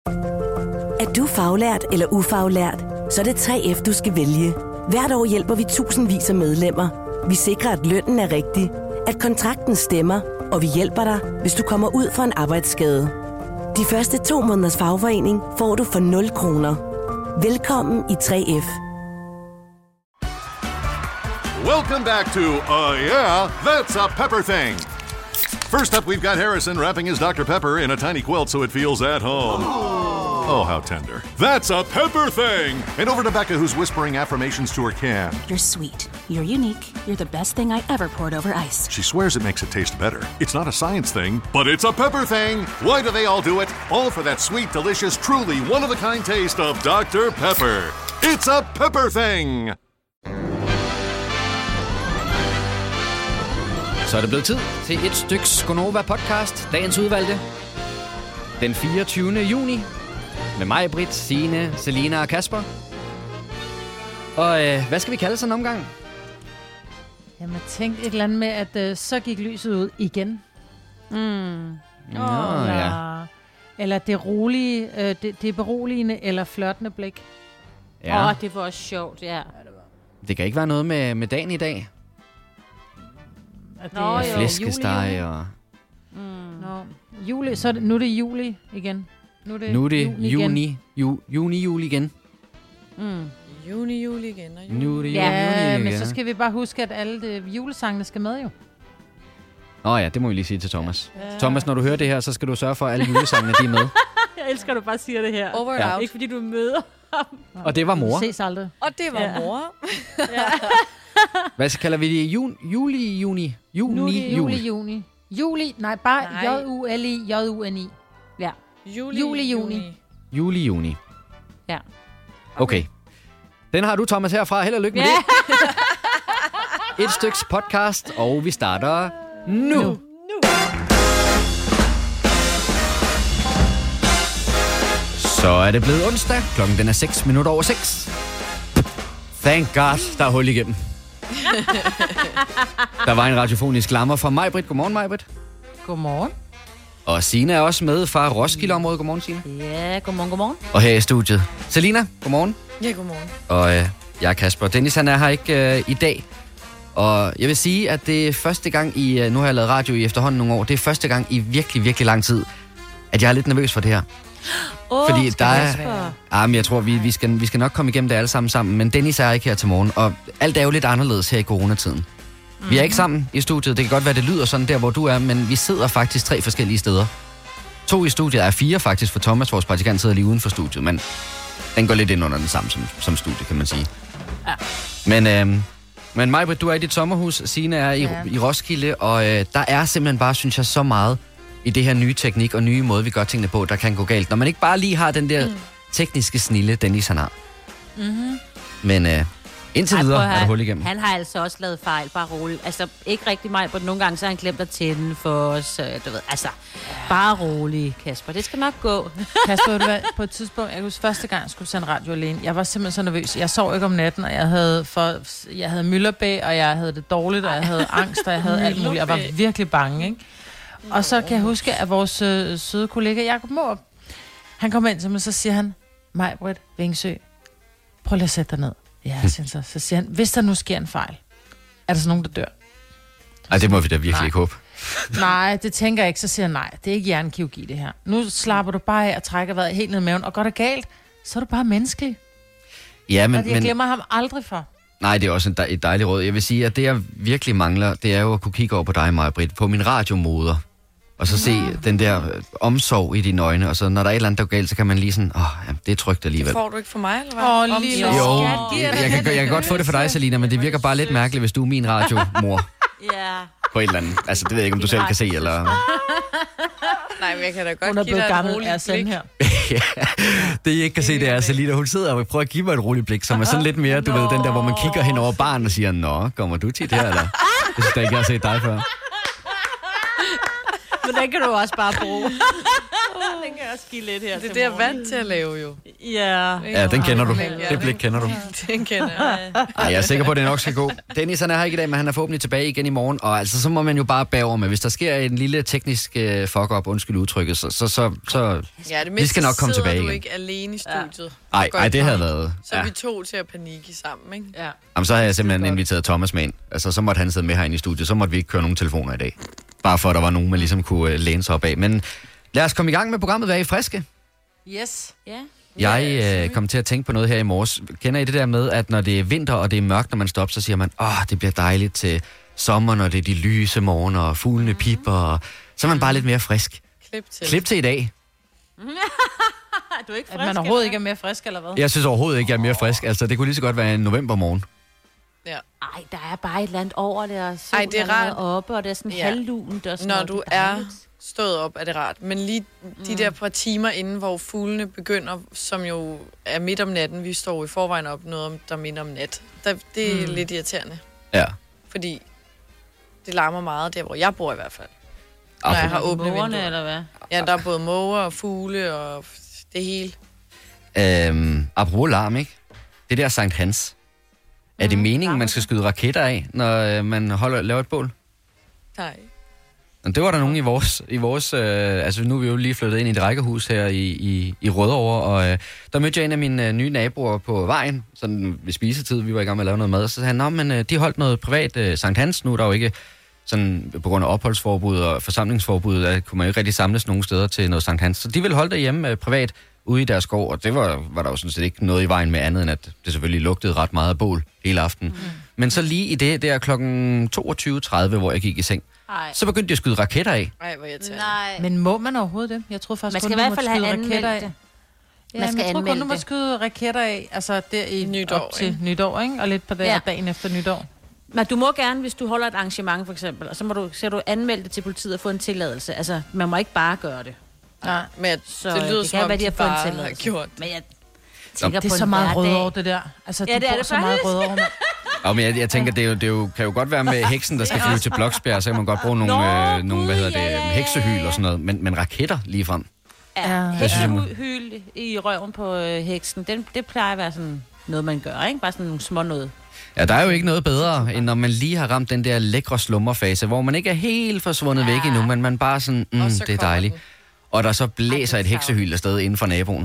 Er du faglært eller ufaglært, så er det 3F, du skal vælge. Hvert år hjælper vi tusindvis af medlemmer. Vi sikrer, at lønnen er rigtig, at kontrakten stemmer, og vi hjælper dig, hvis du kommer ud for en arbejdsskade. De første 2 måneders fagforening får du for 0 kroner. Velkommen i 3F. Welcome back to Yeah, That's a Pepper Thing. First up, we've got Harrison wrapping his Dr. Pepper in a tiny quilt so it feels at home. Oh, how tender. That's a Pepper Thing! And over to Becca, who's whispering affirmations to her can. You're sweet. You're unique. You're the best thing I ever poured over ice. She swears it makes it taste better. It's not a science thing, but it's a Pepper Thing! Why do they all do it? All for that sweet, delicious, truly one-of-a-kind taste of Dr. Pepper. It's a Pepper Thing! Så er det blevet tid til et styks Gonova podcast, dagens udvalgte. Den 24. juni med mig, Britt, Signe, Selina og Kasper. Og hvad skal vi kalde sådan en omgang? Jamen, tænk et eller andet med, at så gik lyset ud igen. Eller det rolige, det beroligende eller flirtende blik. Ja. Det var også sjovt, ja. Det kan ikke være noget med dagen i dag. Flæskesteg og... Juli, så er det, nu er det juli igen. Nu er det juni igen. Juni igen. Nu er det Ja, juni men igen. så skal vi bare huske, at alle julesangene skal med jo. Ja, det må vi lige sige til Thomas. Ja. Thomas, når du hører det her, så skal du sørge for, at alle julesangene de er med. Jeg elsker, at du bare siger det her. Over and out. Ikke fordi du møder ham. Og det var mor. Vi ses aldrig. Og det var mor. Hvad kalder vi det? Juni? Juli. Nej, bare Juli. Ja. Juli. Ja. Okay. Den har du, Thomas, herfra. Held og lykke med det. Et styks podcast, og vi starter nu. Så er det blevet onsdag. Klokken den er 6:06. Thank God, der er hul igennem. Der var en radiofonisk lammer fra Majbrit. Godmorgen, Majbrit. Godmorgen. Og Signe er også med fra Roskilde-området. Godmorgen, Signe. Ja, godmorgen. Og her i studiet, Selina. Godmorgen. Ja, godmorgen. Og jeg er Kasper. Dennis, han er her ikke i dag. Og jeg vil sige, at det er første gang i... Nu har jeg lavet radio i efterhånden nogle år. Det er første gang i virkelig, virkelig lang tid, at jeg er lidt nervøs for det her. Fordi der er... men jeg tror, vi skal nok komme igennem det alle sammen. Men Dennis er ikke her til morgen. Og alt er jo lidt anderledes her i coronatiden. Vi er ikke sammen i studiet. Det kan godt være, det lyder sådan der, hvor du er. Men vi sidder faktisk 3 forskellige steder. 2 i studiet er 4 faktisk, for Thomas, vores praktikant, sidder lige uden for studiet. Men den går lidt ind under den samme som studie, kan man sige. Ja. Men Majbrit, du er i dit sommerhus. Signe er i Roskilde. Og der er simpelthen bare, synes jeg, så meget i det her nye teknik og nye måde, vi gør tingene på, der kan gå galt. Når man ikke bare lige har den der tekniske snille, Dennis han har. Mm-hmm. Men indtil videre er der hul igennem. Han har altså også lavet fejl, bare roligt. Altså, ikke rigtig mig, men nogle gange så har han glemt at tænde for os. Du ved, altså, bare roligt, Kasper. Det skal nok gå. Kasper, du var på et tidspunkt, jeg husker første gang, jeg skulle sende radio alene. Jeg var simpelthen så nervøs. Jeg sov ikke om natten, og jeg havde mylderbæg, og jeg havde det dårligt, og jeg havde angst, og jeg havde alt muligt. Jeg var virkelig bange, ikke? Og så kan jeg huske, at vores søde kollega Jakob Måb, han kommer ind til mig, og så siger han, Majbrit Vingsø, prøv lige at sætte dig ned. Ja, så siger han, hvis der nu sker en fejl, er der så nogen, der dør? Ej, det må vi da virkelig ikke håbe. Nej, det tænker jeg ikke. Så siger han, nej, det er ikke hjernekirurgi det her. Nu slapper du bare af og trækker vejret helt ned i maven, og går det galt, så er du bare menneskelig. Ja, men jeg glemmer ham aldrig for. Nej, det er også et dejligt råd. Jeg vil sige, at det jeg virkelig mangler, det er jo at kunne kigge over på dig, Majbrit, på min radiomoder. Og så se den der omsorg i dine øjne, og så når der er et eller andet, der går galt, så kan man lige sådan, jamen, det er trygt alligevel. Det får du ikke for mig, eller hvad? Lille. Jo, jeg kan godt få det for dig, Selina, men det virker bare lidt mærkeligt, hvis du er min radiomor. Ja. På et eller andet. Altså, det ved jeg ikke, om du selv kan se, eller... Nej, men jeg kan da godt hun er give dig et roligt blik. her. Ja, det I ikke kan se, det er Selina. Hun sidder og prøver at give mig et roligt blik, som er sådan lidt mere, du ved, den der, hvor man kigger hen over baren og siger, nå, kommer du tit her, eller? Jeg synes da ikke, jeg har set dig før. Men den kan du også bare bruge. Den kan også give lidt her Det er det, jeg er vant til at lave jo. Ja, den kender du. Det blik kender du. Den kender jeg. Ej, jeg er sikker på, at det nok skal gå. Dennis, han er her ikke i dag, men han er forhåbentlig tilbage igen i morgen. Og altså, så må man jo bare bære over med. Hvis der sker en lille teknisk fuck-up, undskyld udtrykket, så Ja, det vi skal nok komme tilbage du igen. ikke alene i studiet. Ej, det havde været... Så er vi 2 til at panikke sammen, ikke? Ja. Jamen, så har jeg simpelthen inviteret Thomas med ind. Altså, så måtte han sidde med herinde i studiet. Så måtte vi ikke køre nogen telefoner i dag. Bare for, at der var nogen, man ligesom kunne læne sig op af. Men lad os komme i gang med programmet. Vær I friske? Yes. ja. Jeg kom til at tænke på noget her i morges. Kender I det der med, at når det er vinter, og det er mørkt, når man står op, så siger man, det bliver dejligt til sommer, når det er de lyse morgener, og fuglene pipper, og så er man bare lidt mere frisk. Klip til i dag. Du er ikke frisk, At man overhovedet ikke er mere frisk, eller hvad? Jeg synes overhovedet ikke, jeg er mere frisk. Altså, det kunne lige så godt være en novembermorgen. Ja. Ej, der er bare et eller andet over det, og solen det er rart. oppe, og det er sådan halvlunt. Og sådan Når noget. du Det er dejligt. stået op, er det rart. Men lige de der par timer inden, hvor fuglene begynder, som jo er midt om natten, vi står i forvejen op noget, der minder om nat. Det er lidt irriterende, Ja. fordi det larmer meget der, hvor jeg bor i hvert fald. Når jeg har åbne Mågerne, vinduer. eller hvad? Ja, der er både måger og fugle og det hele. Apropos larm, ikke? Det der Sankt Hans. Er det meningen, man skal skyde raketter af, når man laver et bål? Nej. Og det var der nogen i vores altså nu er vi jo lige flyttet ind i et rækkehus her i Rødovre, og der mødte jeg en af mine nye naboer på vejen, sådan ved spisetid, vi var i gang med at lave noget mad, og så sagde han, men de holdt noget privat Sankt Hans, nu er der jo ikke sådan, på grund af opholdsforbud og forsamlingsforbud, der kunne man jo ikke rigtig samles nogen steder til noget Sankt Hans, så de ville holde derhjemme privat ude i deres skov, og det var der jo sådan set ikke noget i vejen med andet, end at det selvfølgelig lugtede ret meget af bål hele aftenen. Men så lige i det der klokken 22.30, hvor jeg gik i seng, så begyndte de at skyde raketter af. Ej, hvor irriterende. Nej. Men må man overhovedet det? Jeg tror faktisk, Man skal kun, i du hvert må fald have skyde raketter anmeldt af. det. Ja, Man skal jeg tror kun, anmelde du må det. skyde raketter af, altså der i Nytår, op til ikke? nytår, ikke? Og lidt på dagen efter nytår. Men du må gerne, hvis du holder et arrangement for eksempel, og så skal du anmelde det til politiet og få en tilladelse. Altså, man må ikke bare gøre det. Nej. Men Så det lyder det som kan om, være, de har fået en bare har tilladelse. gjort. Men jeg tænker Det på er så en meget hverdag. Rødovre, det der. Altså, Ja, de det er bor det så meget faktisk. Rødovre, mand. Og men jeg tænker, det kan jo godt være med heksen, der skal flyve til Bloksbjerg, så kan man godt bruge nogle, heksehyl og sådan noget, men raketter lige frem. Ja, Det synes jeg må- heksehyl i røven på heksen, det plejer at være sådan noget, man gør, ikke? Bare sådan nogle små noget. Ja, der er jo ikke noget bedre, end når man lige har ramt den der lækre slummerfase, hvor man ikke er helt forsvundet væk endnu, men man bare sådan, Og så det er kommer dejligt. den. Og der så blæser et heksehyl afsted inden for naboen.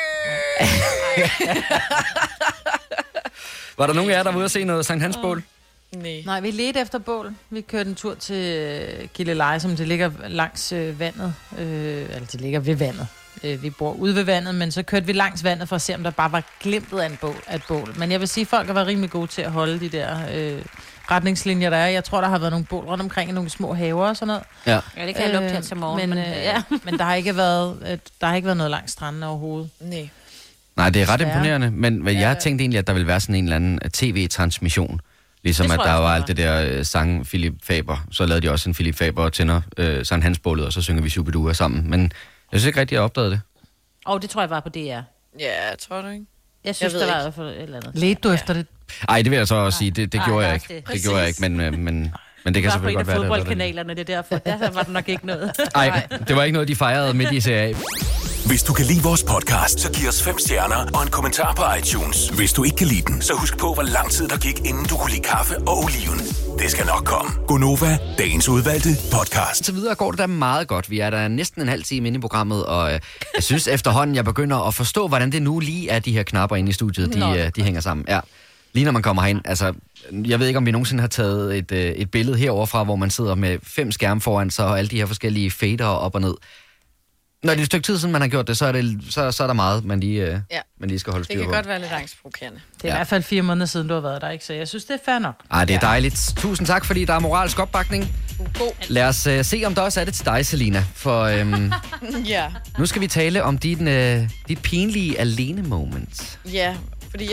Var der nogen af jer, der var ude at se noget Sankt Hans bål? Nej. Nej, vi ledte efter bål. Vi kørte en tur til Gilleleje, som det ligger langs vandet. Eller det ligger ved vandet. Vi bor ude ved vandet, men så kørte vi langs vandet for at se, om der bare var glimtet af et bål. Men jeg vil sige, at folk har været rimelig gode til at holde de der retningslinjer, der er. Jeg tror, der har været nogle bål rundt omkring i nogle små haver og sådan noget. Ja. Ja, det kan jeg lukke her til morgen. Men der har ikke været noget langs stranden overhovedet. Nej. Nej, det er ret Desværre. imponerende, men jeg tænkte egentlig, at der ville være sådan en eller anden tv-transmission. Ligesom Det at tror der jeg var også, alt det der sang Philip Faber. Så lavede de også en Philip Faber og tænder Sankt Hans bålet, og så synger vi Shubidua sammen. Men jeg synes ikke rigtig, jeg opdagede det. Det tror jeg var på DR. Ja, jeg tror du ikke. Jeg synes, ved der var i ikke. hvert fald et eller andet. Ledte du efter det? Ej, det vil jeg så også sige. Det Nej, gjorde det jeg er ikke. også det. Det gjorde jeg ikke, men det kan Det var på selvfølgelig en af godt være, det var det. fodboldkanalerne, det er derfor. Der var det nok ikke noget. Nej, det var ikke noget, de fejrede midt i CA. Hvis du kan lide vores podcast, så giv os 5 stjerner og en kommentar på iTunes. Hvis du ikke kan lide den, så husk på, hvor lang tid der gik, inden du kunne lide kaffe og oliven. Det skal nok komme. Gonova, dagens udvalgte podcast. Så videre går det da meget godt. Vi er der næsten en halv time inde i programmet, og jeg synes efterhånden, jeg begynder at forstå, hvordan det nu lige er, de her knapper inde i studiet, de hænger sammen. Ja. Lige når man kommer herind, altså, jeg ved ikke, om vi nogensinde har taget et billede heroverfra, hvor man sidder med 5 skærme foran sig, og alle de her forskellige fader op og ned. Når det er et stykke tid siden, man har gjort det, så er der meget, man lige skal holde styr Det på. kan godt være lidt angstprovokerende. Det er i hvert fald 4 måneder siden, du har været der, ikke? Så jeg synes, det er fair nok. Ej, det er dejligt. Tusind tak, fordi der er moralsk opbakning. Lad os se, om der også er det til dig, Selina. For Ja. nu skal vi tale om dit pinlige alene-moment. Ja, fordi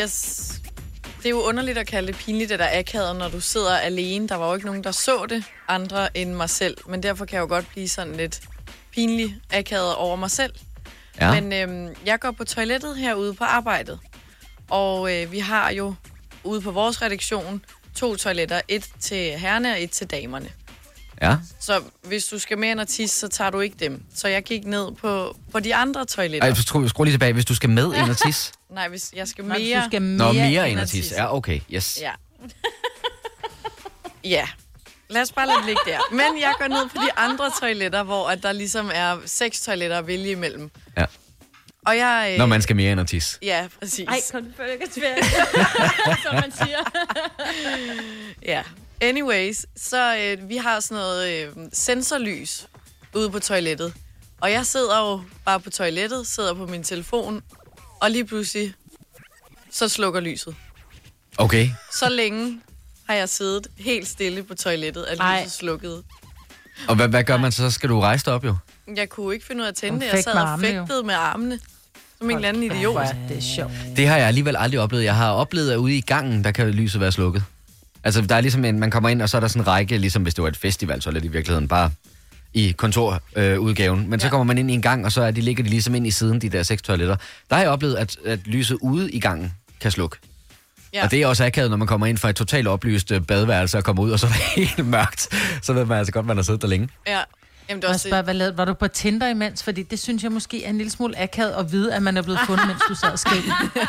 det er jo underligt at kalde det pinligt, eller akavet, når du sidder alene. Der var jo ikke nogen, der så det, andre end mig selv. Men derfor kan jeg jo godt blive sådan lidt pinlig akavet over mig selv. Ja. Men jeg går på toilettet herude på arbejdet. Og vi har jo ude på vores redaktion 2 toiletter. Et til herrerne og et til damerne. Ja. Så hvis du skal mere end at tisse, så tager du ikke dem. Så jeg gik ned på de andre toiletter. Ej, skru lige tilbage. Hvis du skal med ind og tisse? Nej, hvis jeg skal Nej, mere... du skal Mere ind og tisse. Ja, okay. Yes. Ja. Ja. Lad os bare lade det ligge der. Men jeg går ned på de andre toiletter, hvor at der ligesom er 6 toiletter at vælge imellem. Ja. Og jeg... Når man skal mere end at tisse. Ja, præcis. Ej, kom det svært, som man siger. Ja. Anyways, så vi har sådan noget sensorlys ude på toilettet. Og jeg sidder jo bare på toilettet, sidder på min telefon, og lige pludselig, så slukker lyset. Okay. Så længe har jeg siddet helt stille på toilettet, at lyset slukkede. Og hvad gør man så? Så skal du rejse dig op, jo? Jeg kunne ikke finde ud af at tænde det. Jeg sad og fægtede med armene, som en eller anden idiot. Det er sjovt. Det har jeg alligevel aldrig oplevet. Jeg har oplevet, at ude i gangen, der kan lyset være slukket. Altså, der er ligesom man kommer ind, og så er der sådan en række, ligesom hvis det var et festival, så er det i virkeligheden bare i kontorudgaven. Men så kommer man ind i en gang, og så ligger de ligesom ind i siden, de der 6 toiletter. Der har jeg oplevet, at lyset ude i gangen kan slukke. Ja. Og det er også akavet, når man kommer ind fra et totalt oplyst badeværelse og kommer ud, og så er det helt mørkt. Så ved man altså godt, man har siddet der længe. Ja. Jamen, det var også var du på Tinder imens? Fordi det synes jeg måske er en lille smule akavet at vide, at man er blevet fundet, mens du sad og skrev.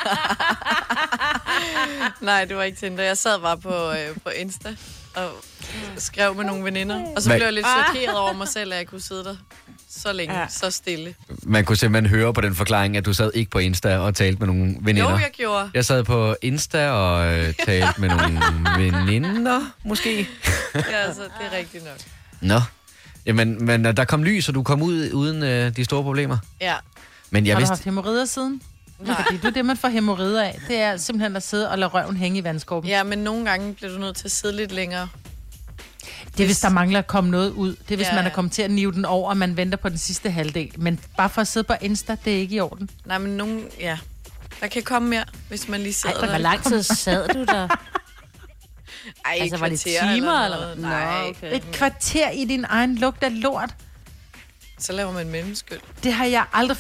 Nej, det var ikke Tinder. Jeg sad bare på Insta og skrev med nogle veninder. Og så blev jeg lidt chokeret over mig selv, at jeg kunne sidde der så længe, så stille. Man kunne simpelthen høre på den forklaring, at du sad ikke på Insta og talte med nogle veninder. Jo, jeg gjorde. Jeg sad på Insta og talte med nogle veninder, måske. Ja, altså, det er rigtigt nok. Nå. Jamen, men der kom lys, og du kom ud uden de store problemer. Ja. Men jeg har du haft hæmorrider siden? Nej. Fordi det man får hæmorrider af, det er simpelthen at sidde og lade røven hænge i vandskorben. Ja, men nogle gange bliver du nødt til at sidde lidt længere. Det er, hvis der mangler at komme noget ud. Det er, hvis man er kommet til at nive den over, og man venter på den sidste halvdel. Men bare for at sidde på Insta, det er ikke i orden. Nej, men nogen, der kan komme mere, hvis man lige sidder der. Hvor lang tid sad du der? Ej, altså, var det timer eller noget? Nej, okay. Et kvarter i din egen lugt af lort. Så laver man menneskeskyld. Det har jeg aldrig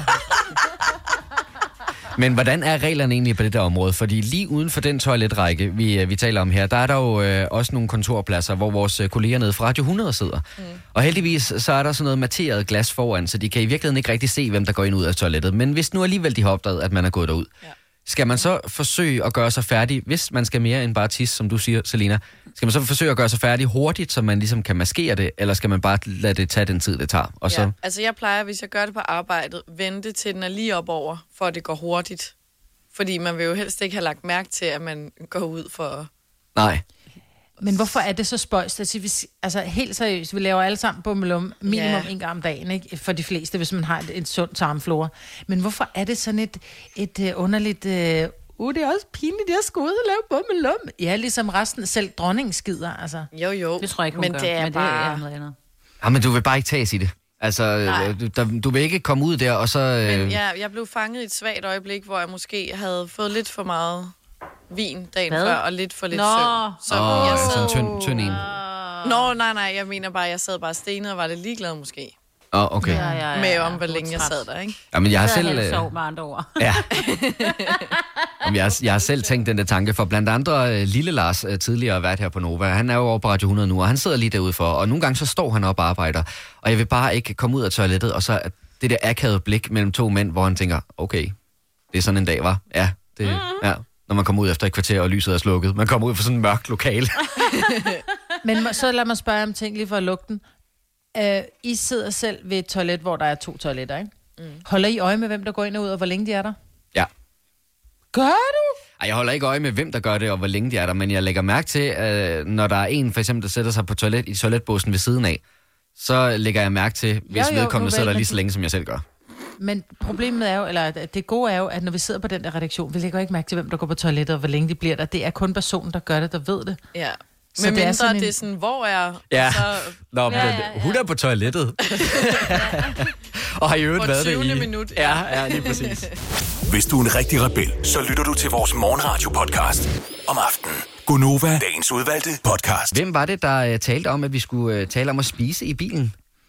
Men hvordan er reglerne egentlig på det der område? Fordi lige uden for den toiletrække, vi taler om her, der er der jo også nogle kontorpladser, hvor vores kolleger nede fra Radio 100 sidder. Og heldigvis så er der sådan noget materet glas foran, så de kan i virkeligheden ikke rigtig se, hvem der går ind og ud af toilettet. Men hvis nu alligevel de har opdaget, at man er gået derud, skal man så forsøge at gøre sig færdig, hvis man skal mere end bare tisse, som du siger, Selina, skal man så forsøge at gøre sig færdig hurtigt, så man ligesom kan maskere det, eller skal man bare lade det tage den tid, det tager? Og så... altså jeg plejer, hvis jeg gør det på arbejdet, vente til den er lige op over, for at det går hurtigt. Fordi man vil jo helst ikke have lagt mærke til, at man går ud for... Nej. Men hvorfor er det så spøjst? Altså helt seriøst, vi laver alle sammen bummelum minimum en gang om dagen, ikke? For de fleste, hvis man har et sundt tarmflora. Men hvorfor er det sådan et underligt... det er også pinligt, jeg skal ud og lave bummelum. Ja, ligesom resten, selv dronningen skider, altså. Jo. Det tror jeg ikke, hun men gør. Det er bare... noget andet. Ja, men du vil bare ikke tages i det. Altså, du vil ikke komme ud der, og så... Men jeg blev fanget i et svagt øjeblik, hvor jeg måske havde fået lidt for meget vin dagen før, og lidt for lidt søvn. Så jeg sad... sådan en tynd en. Nej, jeg mener bare, jeg sad bare stenet og var lidt ligeglad måske. Okay. Med om, hvor længe jeg sad der, ikke? Ja, men jeg har selv... sov med andre ord. Ja. Jeg har selv tænkt den der tanke, for blandt andre Lille Lars tidligere været her på Nova. Han er jo over på Radio 100 nu, og han sidder lige derude for, og nogle gange så står han op og arbejder, og jeg vil bare ikke komme ud af toilettet, og så det der akavede blik mellem to mænd, hvor han tænker, okay, det er sådan en dag, var. Ja, det når man kommer ud efter et kvarter, og lyset er slukket. Man kommer ud fra sådan en mørk lokale. Men så lad mig spørge om ting lige for at lukke den. I sidder selv ved et toilet, hvor der er 2 toiletter, ikke? Holder I øje med, hvem der går ind og ud, og hvor længe de er der? Ja. Gør du? Ej, jeg holder ikke øje med, hvem der gør det, og hvor længe de er der, men jeg lægger mærke til, når der er en, for eksempel, der sætter sig på i toiletbåsen ved siden af, så lægger jeg mærke til, hvis vedkommende sidder der lige så længe, som jeg selv gør. Men problemet er jo, eller det gode er jo, at når vi sidder på den der redaktion, vi lægger ikke mærke til, hvem der går på toilettet, og hvor længe de bliver der. Det er kun personen, der gør det, der ved det. Ja. Men mindre det er sådan, hvor er... Ja, så... hun er på toilettet. Og har i øvrigt været det i... På 20. minut. Ja, lige præcis. Hvis du er en rigtig rebel, så lytter du til vores morgenradio-podcast om aftenen. Gunova, dagens udvalgte podcast. Hvem var det, der talte om, at vi skulle tale om at spise i bilen?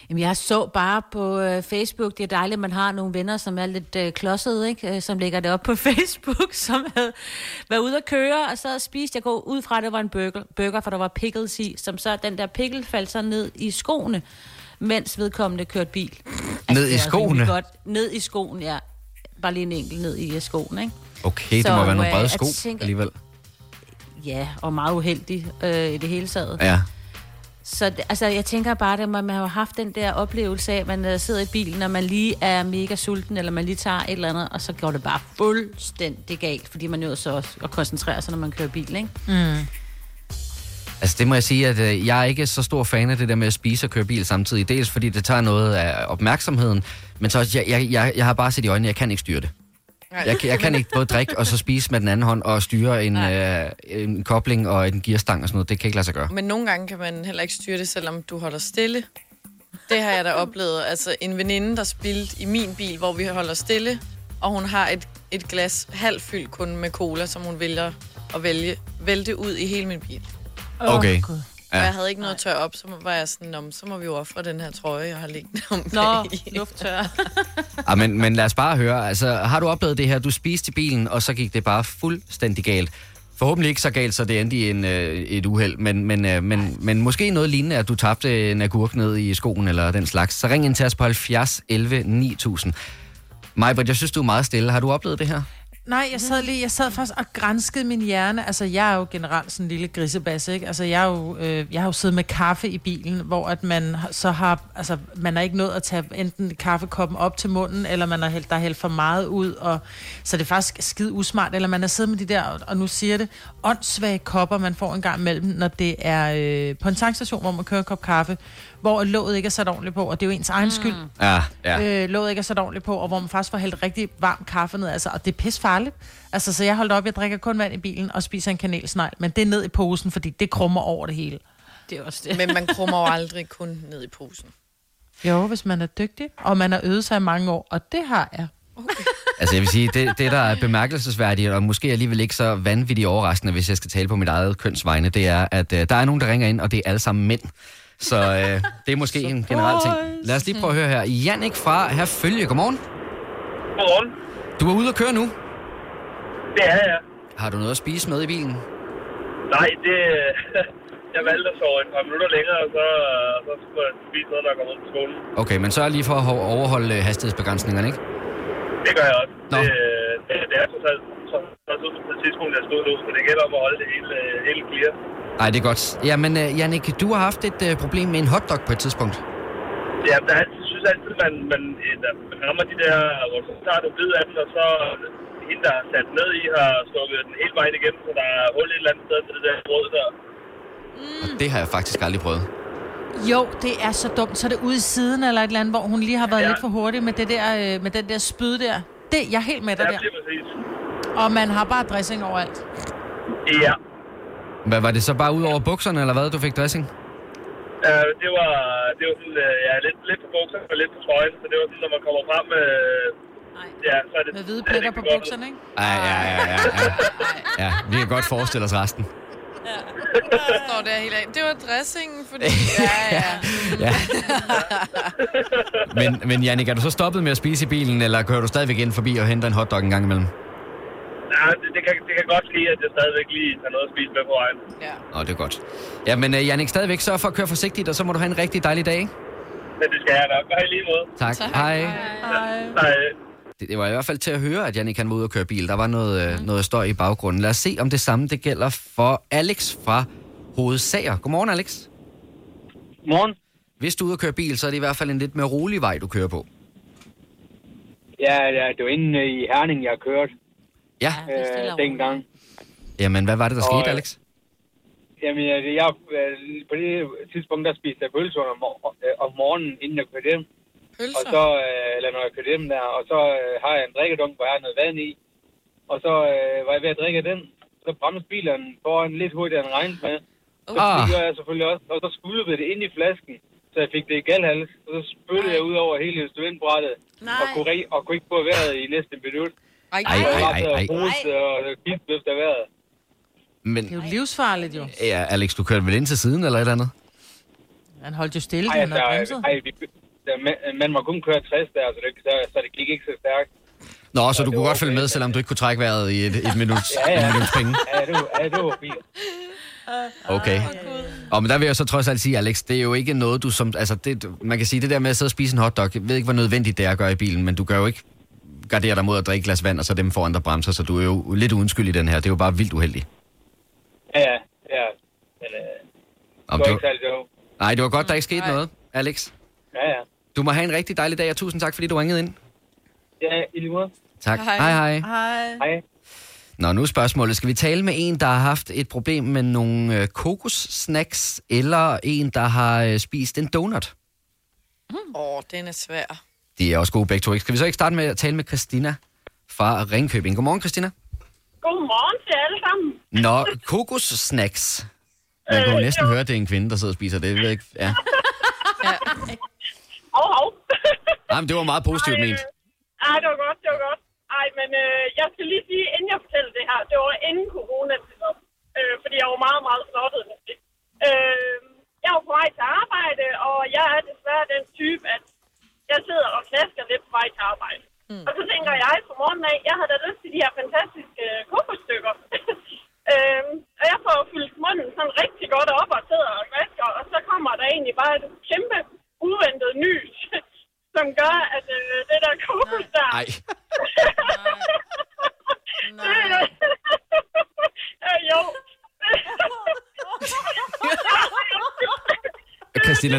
Jamen, jeg så bare på Facebook, det er dejligt, at man har nogle venner, som er lidt klodsede, ikke? Som lægger det op på Facebook, som havde været ude at køre, og så spiste jeg gå ud fra, at det var en burger, for der var pickles i, som så den der pickle faldt så ned i skoene, mens vedkommende kørte bil. Ned i skoene? Godt. Ned i skoen, ja. Bare lige en enkelt ned i skoen, ikke? Okay, det må være nogle brede sko alligevel. Ja, og meget uheldig i det hele taget. Ja. Så altså, jeg tænker bare, at man har haft den der oplevelse af, at man sidder i bilen, og man lige er mega sulten, eller man lige tager et eller andet, og så går det bare fuldstændig galt, fordi man nødt så også at koncentrere sig, når man kører bil, ikke? Mm. Altså det må jeg sige, at jeg er ikke så stor fan af det der med at spise og køre bil samtidig. Dels fordi det tager noget af opmærksomheden, men så også, jeg har bare set i øjnene, jeg kan ikke styre det. Jeg kan ikke både drikke og så spise med den anden hånd og styre en kobling og en gearstang og sådan noget. Det kan ikke lade sig gøre. Men nogle gange kan man heller ikke styre det, selvom du holder stille. Det har jeg da oplevet. Altså en veninde, der spildte i min bil, hvor vi holder stille, og hun har et glas halvfyldt kun med cola, som hun vælger at vælte ud i hele min bil. Okay. Ja. Jeg havde ikke noget tør op, så var jeg sådan, så må vi jo ofre den her trøje, jeg har liggende om lufttør. men lad os bare høre, altså har du oplevet det her, du spiste i bilen, og så gik det bare fuldstændig galt. Forhåbentlig ikke så galt, så det endte i et uheld, men måske noget lignende, at du tabte en agurk ned i skoen eller den slags. Så ring ind til os på 70 11 9000. Majbert, jeg synes, du er meget stille. Har du oplevet det her? Nej, jeg sad faktisk og granskede min hjerne. Altså, jeg er jo generelt sådan en lille grisebasse, ikke? Altså, jeg har jo siddet med kaffe i bilen, hvor at man så har, altså, man er ikke nået at tage enten kaffekoppen op til munden, eller man har hældt for meget ud, og så det er faktisk skide usmart, eller man har siddet med de der, og nu siger det, åndssvage kopper, man får en gang imellem, når det er på en tankstation, hvor man kører en kop kaffe, hvor låget ikke er sat ordentligt på, og det er jo ens egen skyld. Ja. Låget ikke er sat ordentligt på, og hvor man faktisk får hældt rigtig varm kaffe ned, altså, og det er pisfarligt. Altså, så jeg holdt op, jeg drikker kun vand i bilen og spiser en kanelsnegl, men det er ned i posen, fordi det krummer over det hele. Det er også det. Men man krummer jo aldrig kun ned i posen. Jo, hvis man er dygtig, og man har øvet sig i mange år, og det har jeg. Okay. Altså jeg vil sige, det der er bemærkelsesværdigt, og måske alligevel ikke så vanvittigt overraskende, hvis jeg skal tale på mit eget kønsvegne, det er, at der er nogen, der ringer ind, og det er alle sammen mænd. Så det er måske en generel ting. Lad os lige prøve at høre her. Jannik fra Herfølge, godmorgen. Godmorgen. Du er ude at køre nu? Det er jeg. Har du noget at spise med i bilen? Nej, jeg valgte at sove et par minutter længere, og så skulle jeg spise noget, der kommer ud på skolen. Okay, men så er lige for at overholde hastighedsbegrænsningerne, ikke? Det gør jeg også. Det er totalt på et tidspunkt, jeg stod ud, så det gælder om at holde det hele clear. Ej, det er godt. Jamen, Jannik, du har haft et problem med en hotdog på et tidspunkt. Ja, jeg synes altid, man rammer de der, hvor så tager du bid af den, og så hende, der har sat ned i, har stukket den hele vejen igennem, så der er hul et eller andet sted til det der brød der. Og det har jeg faktisk aldrig prøvet. Jo, det er så dumt. Så er det ude i siden eller et eller andet, hvor hun lige har været lidt for hurtig med det der, med den der spyd der. Jeg er helt med dig der. Ja, præcis. Og man har bare dressing overalt. Ja. Hvad var det så bare ud over bukserne, eller hvad, du fik dressing? Det var sådan, lidt på bukserne og lidt på trøjen, så det var sådan, når man kommer frem så er det... Med hvide pletter på bukserne, ikke? Ja, vi kan godt forestille os resten. Står der helt af. Det var dressingen, fordi... Ja. Men Jannik, er du så stoppet med at spise i bilen, eller kører du stadigvæk ind forbi og henter en hotdog en gang imellem? Nej, det kan godt ske, at jeg stadigvæk lige tager noget at spise med på vejen. Ja. Det er godt. Ja, men Jannik, stadigvæk sørg for at køre forsigtigt, og så må du have en rigtig dejlig dag, ikke? Men det skal jeg nok. Hej lige måde. Tak. Hej. Hej. Det var i hvert fald til at høre, at Jannik kan ud og køre bil. Der var noget støj i baggrunden. Lad os se, om det samme det gælder for Alex fra Hovedsager. Godmorgen, Alex. Godmorgen. Hvis du er ude og køre bil, så er det i hvert fald en lidt mere rolig vej, du kører på. Ja, det var inde i Herning, jeg kørte. Ja. Dengang. Jamen, hvad var det, der skete, Alex? Jamen, jeg på det tidspunkt, der spiste jeg pølser om morgenen, inden jeg kørte hjem. Pølser? Og så, eller når jeg kørte hjem der, og så har jeg en drikkedunk, hvor jeg har noget vand i. Og så var jeg ved at drikke den. Så bremste bilen foran lidt hurtigere end regnet med. Så det gør jeg selvfølgelig også. Og så skudde det ind i flasken, så jeg fik det i galhals. Og så spyttede jeg ud over hele instrumentbrættet. Og kunne ikke få vejret i næste minut. Ej. Og gik efter vejret. Men, det er jo livsfarligt, jo. Ja, Alex, du kørte vel ind til siden, eller et eller andet? Han holdt jo stille, han havde bremset. Man må kun køre 60 der, så det gik ikke så stærkt. Nå, så du kunne godt følge med, selvom du ikke kunne trække vejret i et minuts penge? Ja, det var fint. Okay. Og men der vil jeg så trods alt sige, Alex, det er jo ikke noget, du som... Altså, man kan sige, det der med at sidde og spise en hotdog, jeg ved ikke, hvor nødvendigt det er at gøre i bilen, men du gør jo ikke gardere dig mod at drikke glas vand, og så dem foran der bremser, så du er jo lidt uden skyld i den her. Det er jo bare vildt uheldigt. Ja. Men, det var ikke særlig sjovt. Nej, det var godt, der ikke skete noget, Alex. Ja. Du må have en rigtig dejlig dag, og tusind tak, fordi du ringede ind. Ja, i lige måde. Tak. Hej. Nå, nu er spørgsmålet. Skal vi tale med en, der har haft et problem med nogle kokossnacks, eller en, der har spist en donut? Den er svær. De er også gode begge to. Skal vi så ikke starte med at tale med Christina fra Ringkøbing? Godmorgen, Christina. Godmorgen til alle sammen. Nå, kokossnacks. Man kan jo næsten høre, at det er en kvinde, der sidder og spiser det. Jeg ved ikke. Ja. Nej, men det var meget positivt ment. Det var godt. Ej, men jeg skal lige sige, inden jeg fortæller det her, det var inden corona, fordi jeg var meget, meget snottet med det. Jeg var på vej til arbejde, og jeg er desværre den type, at jeg sidder og klasker lidt på vej til arbejde. Og så tænker jeg på morgenen af, jeg havde da lyst til de her fantastiske kokosstykker. Og jeg får fyldt munden sådan rigtig godt op og sidder og klasker, og så kommer der egentlig bare et kæmpe uventet nys, som gør, at det der kokos der... Nej. Jo. Christina,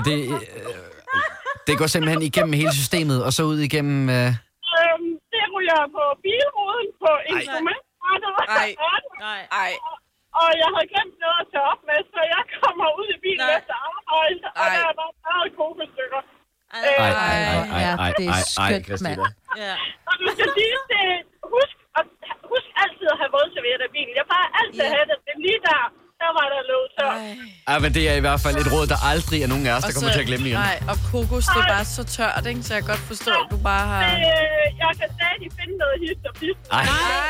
det går simpelthen igennem hele systemet, og så ud igennem... Det ryger på bilruden, på instrumentbrættet. Nej. Og jeg havde glemt noget at tage op med, så jeg kommer ud i bilen efter arbejde, og der er bare meget kokosstykker. Det er skønt, mand. Og du skal sige, husk altid at have vådservietter i bilen. Jeg plejer altid at have det, men lige der var der låget tør. Ja, men det er i hvert fald et råd, der aldrig er nogen af os, der kommer til at glemme igen. Nej, og kokos, det er bare så tørt, ikke? Så jeg kan godt forstå, at du bare har... Jeg kan stadig finde noget hist og pist. Nej.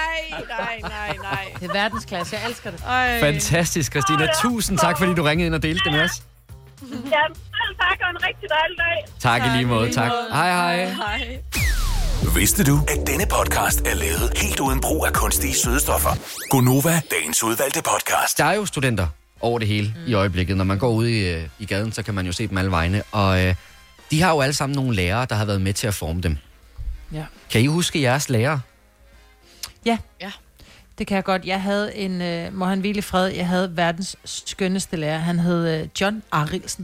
Det er verdensklasse, jeg elsker det. Fantastisk, Christina. Tusind tak, fordi du ringede ind og delte det med os. Ja, selv tak, og en rigtig dejlig dag. Tak i lige måde, tak. Hej. Vidste du, at denne podcast er lavet helt uden brug af kunstige sødestoffer? Gonova, dagens udvalgte podcast. Der er jo studenter over det hele i øjeblikket. Når man går ud i gaden, så kan man jo se dem alle vegne. Og de har jo alle sammen nogle lærere, der har været med til at forme dem. Ja. Kan I huske jeres lærere? Ja. Det kan jeg godt. Jeg havde må han hvile i fred, jeg havde verdens skønneste lærer. Han hed John Arilsen.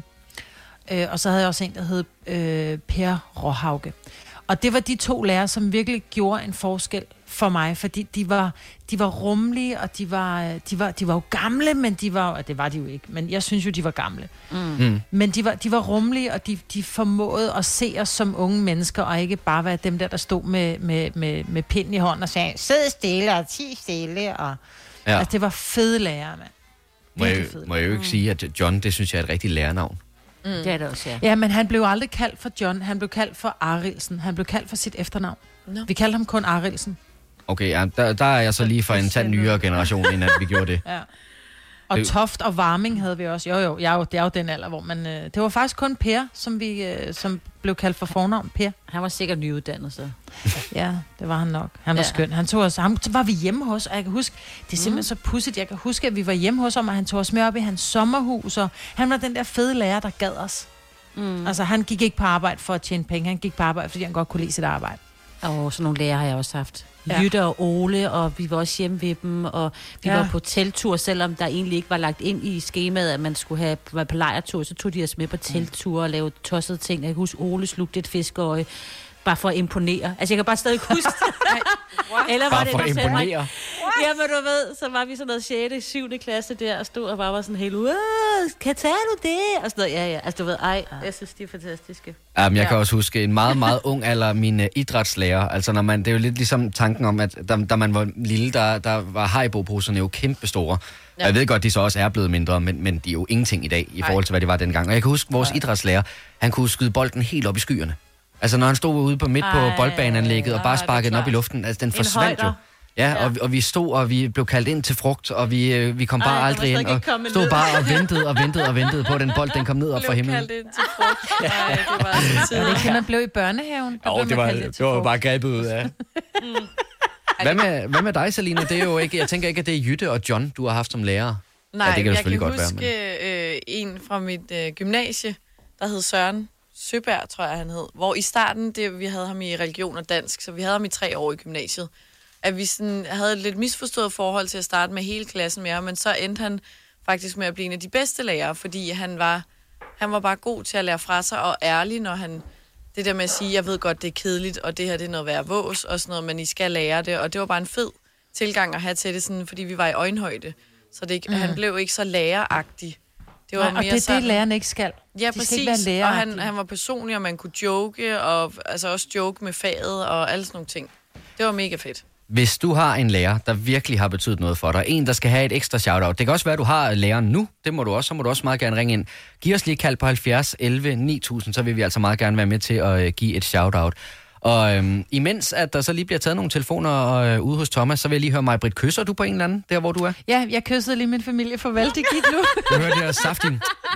Og så havde jeg også en, der hed Per Råhauge. Og det var de to lærere, som virkelig gjorde en forskel for mig, fordi de var rummelige, og de var jo gamle, men det var de jo ikke, men jeg synes jo, de var gamle. Men de var rummelige, og de formåede at se os som unge mennesker, og ikke bare være dem der stod med pinden i hånden og sagde, sid stille og ti stille, og altså, det var fede lærere, mand. Må jeg jo ikke sige, at John, det synes jeg er et rigtigt lærernavn. Det er det også, ja. Ja, men han blev aldrig kaldt for John. Han blev kaldt for Arilsen. Han blev kaldt for sit efternavn. No. Vi kaldte ham kun Arilsen. Okay, ja, der er jeg så lige for en tand nyere generation, inden vi gjorde det. Ja. Og Toft og Varming havde vi også. Jo, det er jo den alder, hvor man... det var faktisk kun Per, som blev kaldt for fornavn. Per. Han var sikkert nyuddannet, så. Ja, det var han nok. Han var skøn. Han var vi hjemme hos, og jeg kan huske... Det er simpelthen så pudsigt. Jeg kan huske, at vi var hjemme hos ham, og han tog os med op i hans sommerhus, og han var den der fede lærer, der gad os. Altså, han gik ikke på arbejde for at tjene penge. Han gik på arbejde, fordi han godt kunne lide sit arbejde. Og sådan nogle lærer har jeg også haft. Jytte og Ole, og vi var også hjemme ved dem, og vi var på teltur, selvom der egentlig ikke var lagt ind i skemaet, at man skulle være på lejretur, så tog de os med på teltur og lavede tossede ting. Jeg kan huske, Ole slugte et fiskeøje, bare for at imponere. Altså, jeg kan bare stadig huske eller var bare det for at imponere? Ja, men du ved, så var vi sådan noget 6. 7. klasse der, og stod og bare var sådan helt, kan tage du det? Og sådan noget, ja. Altså, du ved, jeg synes, de er fantastiske. Jamen, jeg kan også huske en meget, meget ung alder, min idrætslærer. Altså, det er jo lidt ligesom tanken om, at da man var lille, der var Haribo-poserne jo kæmpe store. Ja. Jeg ved godt, de så også er blevet mindre, men de er jo ingenting i dag, i forhold til, hvad det var dengang. Og jeg kan huske, vores idrætslærer, han kunne skyde bolden helt op i skyerne. Altså, når han stod ude på midt på boldbaneanlægget og bare sparkede den op i luften, altså, den forsvandt jo. Ja, og vi stod, og vi blev kaldt ind til frugt, og vi kom bare aldrig ind, og stod bare og ventede på, at den bold den kom ned op fra himlen. Blev kaldt ind til frugt. Nej, det var så tidligt. Er det ikke, man blev i børnehaven? Jo, det var bare grebet ud af. Hvad med dig, Selina? Det er jo ikke, jeg tænker ikke, at det er Jytte og John, du har haft som lærer. Nej, det kan jeg kan huske en fra mit gymnasie, der hed Søren Søberg, tror jeg han hed. Hvor i starten, vi havde ham i religion og dansk, så vi havde ham i 3 år i gymnasiet. At vi sådan havde et lidt misforstået forhold til at starte med hele klassen med ham, men så endte han faktisk med at blive en af de bedste lærere, fordi han var bare god til at lære fra sig og ærlig, når han... Det der med at sige, jeg ved godt, det er kedeligt, og det her det er noget værd vås og sådan noget, men I skal lære det. Og det var bare en fed tilgang at have til det, sådan, fordi vi var i øjenhøjde. Så han blev ikke så læreragtig. Det var Nej, mere og det er sådan, det, lærerne ikke skal. Ja, de præcis. skal ikke være og han var personlig, og man kunne joke, og altså også joke med faget og alle sådan nogle ting. Det var mega fedt. Hvis du har en lærer, der virkelig har betydet noget for dig, en, der skal have et ekstra shout-out, det kan også være, at du har læreren nu, det må du også, så må du også meget gerne ringe ind. Giv os lige kald på 70 11 9000, så vil vi altså meget gerne være med til at give et shout-out. Og imens at der så lige bliver taget nogle telefoner ude hos Thomas, så vil jeg lige høre mig, Britt, kysser du på en eller anden, der hvor du er? Ja, jeg kyssede lige min familie. Farvel, det gik nu. Jeg hørte det her saftigt.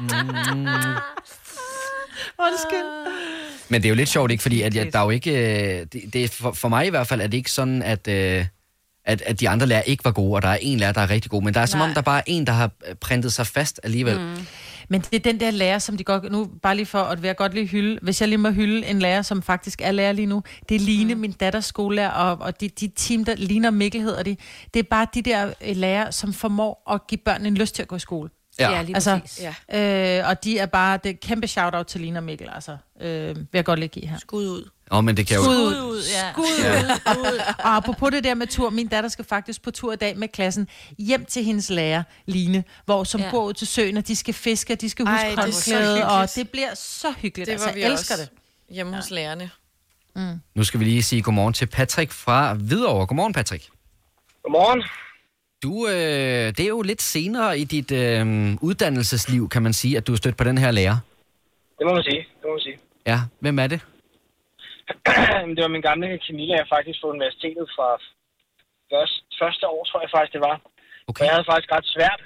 Undskyld. Men det er jo lidt sjovt, ikke? Fordi at der er jo ikke... Det for mig i hvert fald er det ikke sådan, at de andre lærere ikke var gode, og der er en lærer, der er rigtig god. Men der er som om, der bare er en, der har printet sig fast alligevel. Mm. Men det er den der lærer, som de godt... Nu bare lige for at være godt lige hylde. Hvis jeg lige må hylde en lærer, som faktisk er lærer lige nu. Det er Line, min datters skolelærer, og de team, der ligner Mikkel hedder de. Det er bare de der lærere, som formår at give børnene en lyst til at gå i skole. Ja, lige præcis. Og de er bare... Det er kæmpe shout-out til Line og Mikkel, altså. Vil jeg godt lige give her. Skud ud. Men det kan jo... Skud ud, ja. Skud ud. Og apropos det der med tur, min datter skal faktisk på tur i dag med klassen hjem til hendes lærer, Line, som går ud til søen, og de skal fiske, de skal huske håndklæde, og det bliver så hyggeligt. Det var altså, jeg elsker det. Hjemme hos lærerne. Mm. Nu skal vi lige sige godmorgen til Patrick fra Hvidovre. Godmorgen, Patrick. Godmorgen. Det er jo lidt senere i dit uddannelsesliv, kan man sige, at du er stødt på den her lærer. Det må man sige. Ja, hvem er det? Det var min gamle kemilærer faktisk på universitetet fra første år, tror jeg faktisk det var. Okay. Og jeg havde faktisk ret svært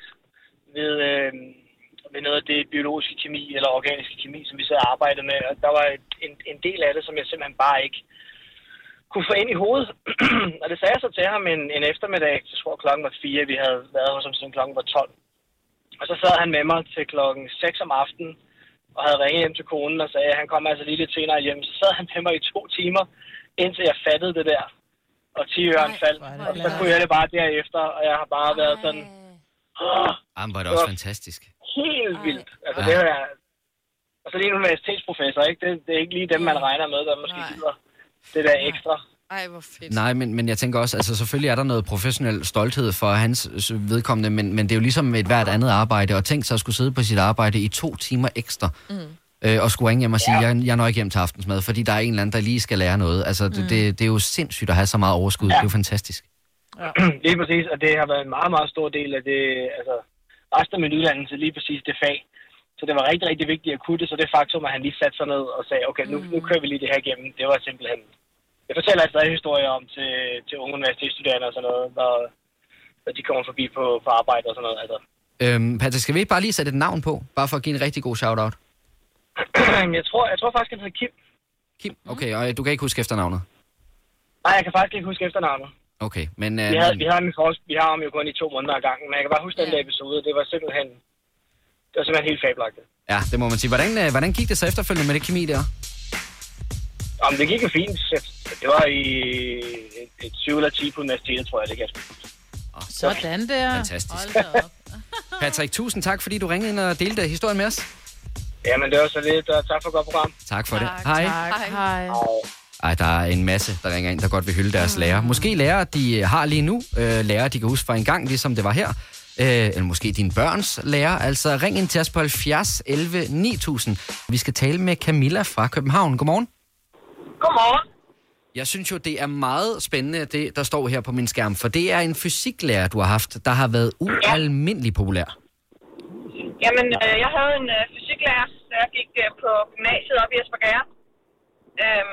ved noget af det biologiske kemi eller organiske kemi, som vi så arbejdede med. Og der var en del af det, som jeg simpelthen bare ikke kunne få ind i hovedet. Og det sagde jeg så til ham en eftermiddag, jeg tror klokken var 4, vi havde været hos ham siden klokken var 12. Og så sad han med mig til klokken 6 om aftenen, og havde ringet hjem til konen og sagde, at han kom altså lige lidt senere hjem. Så sad han med mig i 2 timer, indtil jeg fattede det der. Og 10-øren faldt. Og så kunne jeg det bare derefter, og jeg har bare været sådan... Jamen, var det også fantastisk. Helt vildt. Altså, det var jeg... Og så lige en universitetsprofessor, ikke? Det er ikke lige dem, man regner med, der måske gider det der ekstra. Ej, hvor fedt. Nej, men jeg tænker også, altså selvfølgelig er der noget professionel stolthed for hans vedkommende, men det er jo ligesom et hvert andet arbejde, og tænk sig at skulle sidde på sit arbejde i 2 timer ekstra, og skulle ringe hjem og sige, jeg når ikke hjem til aftensmad, fordi der er en eller anden, der lige skal lære noget. Altså, det er jo sindssygt at have så meget overskud. Ja. Det er jo fantastisk. Ja. Lige præcis, og det har været en meget, meget stor del af det, altså resten af min uddannelse, lige præcis det fag. Så det var rigtig, rigtig vigtigt at kunne det, så det faktum, at han lige satte sig ned og sagde, okay, nu kører vi lige det her igennem, det var simpelthen... Jeg fortæller stadig historier om til unge universitetsstuderende og sådan noget, når de kommer forbi på arbejde og sådan noget. Altså. Patrick, skal vi ikke bare lige sætte et navn på, bare for at give en rigtig god shout-out? jeg tror faktisk, han hedder Kim. Kim? Okay, og du kan ikke huske efternavnet? Nej, jeg kan faktisk ikke huske efternavnet. Okay, men... Vi har ham jo kun i 2 måneder ad gangen, men jeg kan bare huske den der episode. Det var simpelthen helt fabelagtigt. Ja, det må man sige. Hvordan gik det så efterfølgende med det kemi der? Jamen, det gik jo fint. Det var i et 7 eller 10 på universitetet, tror jeg, det kan jeg sgu. Sådan der. Fantastisk. Patrick, tusind tak, fordi du ringede ind og delte historien med os. Jamen, det var så lidt, og tak for et godt program. Tak for det. Hej. Hej. Ej, der er en masse, der ringer ind, der godt vil hylde deres lærer. Måske lærer, de har lige nu. Lærer, de kan huske fra en gang, ligesom det var her. Eller måske din børns lærer. Altså, ring ind til os på 70 11 9000. Vi skal tale med Camilla fra København. Godmorgen. Godmorgen. Jeg synes jo, det er meget spændende, det der står her på min skærm, for det er en fysiklærer, du har haft, der har været ualmindelig populær. Jamen, jeg havde en fysiklærer, da jeg gik på gymnasiet op i Esbjerg.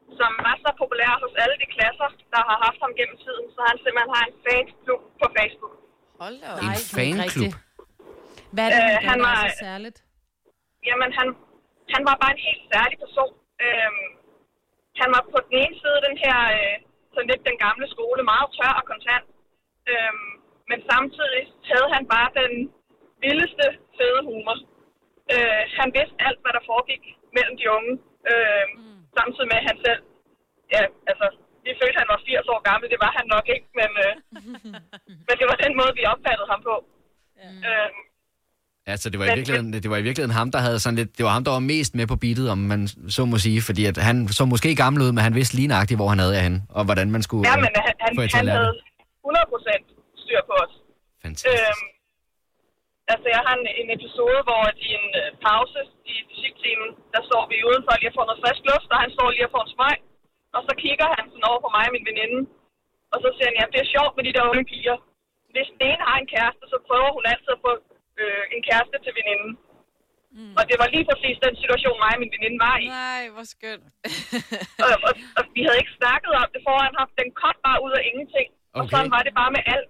som var så populær hos alle de klasser, der har haft ham gennem tiden, så han simpelthen har en fansklub på Facebook. Hold da. En fanklub? Hvad er det, han var så særligt? Jamen, han var bare en helt særlig person. Han var på den ene side den her, sådan lidt den gamle skole, meget tør og kontant. Men samtidig havde han bare den vildeste fede humor. Han vidste alt, hvad der foregik mellem de unge. Samtidig med han selv. Ja, altså, vi følte, han var 80 år gammel. Det var han nok ikke, men det var den måde, vi opfattede ham på. Altså, det var i virkeligheden ham, der havde sådan lidt... Det var ham, der var mest med på beatet, om man så må sige. Fordi at han så måske gammel ud, men han vidste lige nøjagtigt, hvor han havde af hende. Og hvordan man skulle... Ja, men han havde 100% styr på os. Fantastisk. Altså, jeg har en episode, hvor i en pause i fysiktimen, der står vi udenfor lige at få noget frisk luft, og han står lige at få en smøg. Og så kigger han sådan over på mig og min veninde. Og så siger han, ja, det er sjovt med de der unge piger. Hvis den ene har en kæreste, så prøver hun altid at få en kæreste til veninden. Og det var lige præcis den situation, mig og min veninde var i. Nej, hvor skønt. og vi havde ikke snakket om det foran ham. Den kom bare ud af ingenting. Okay. Og sådan var det bare med alt.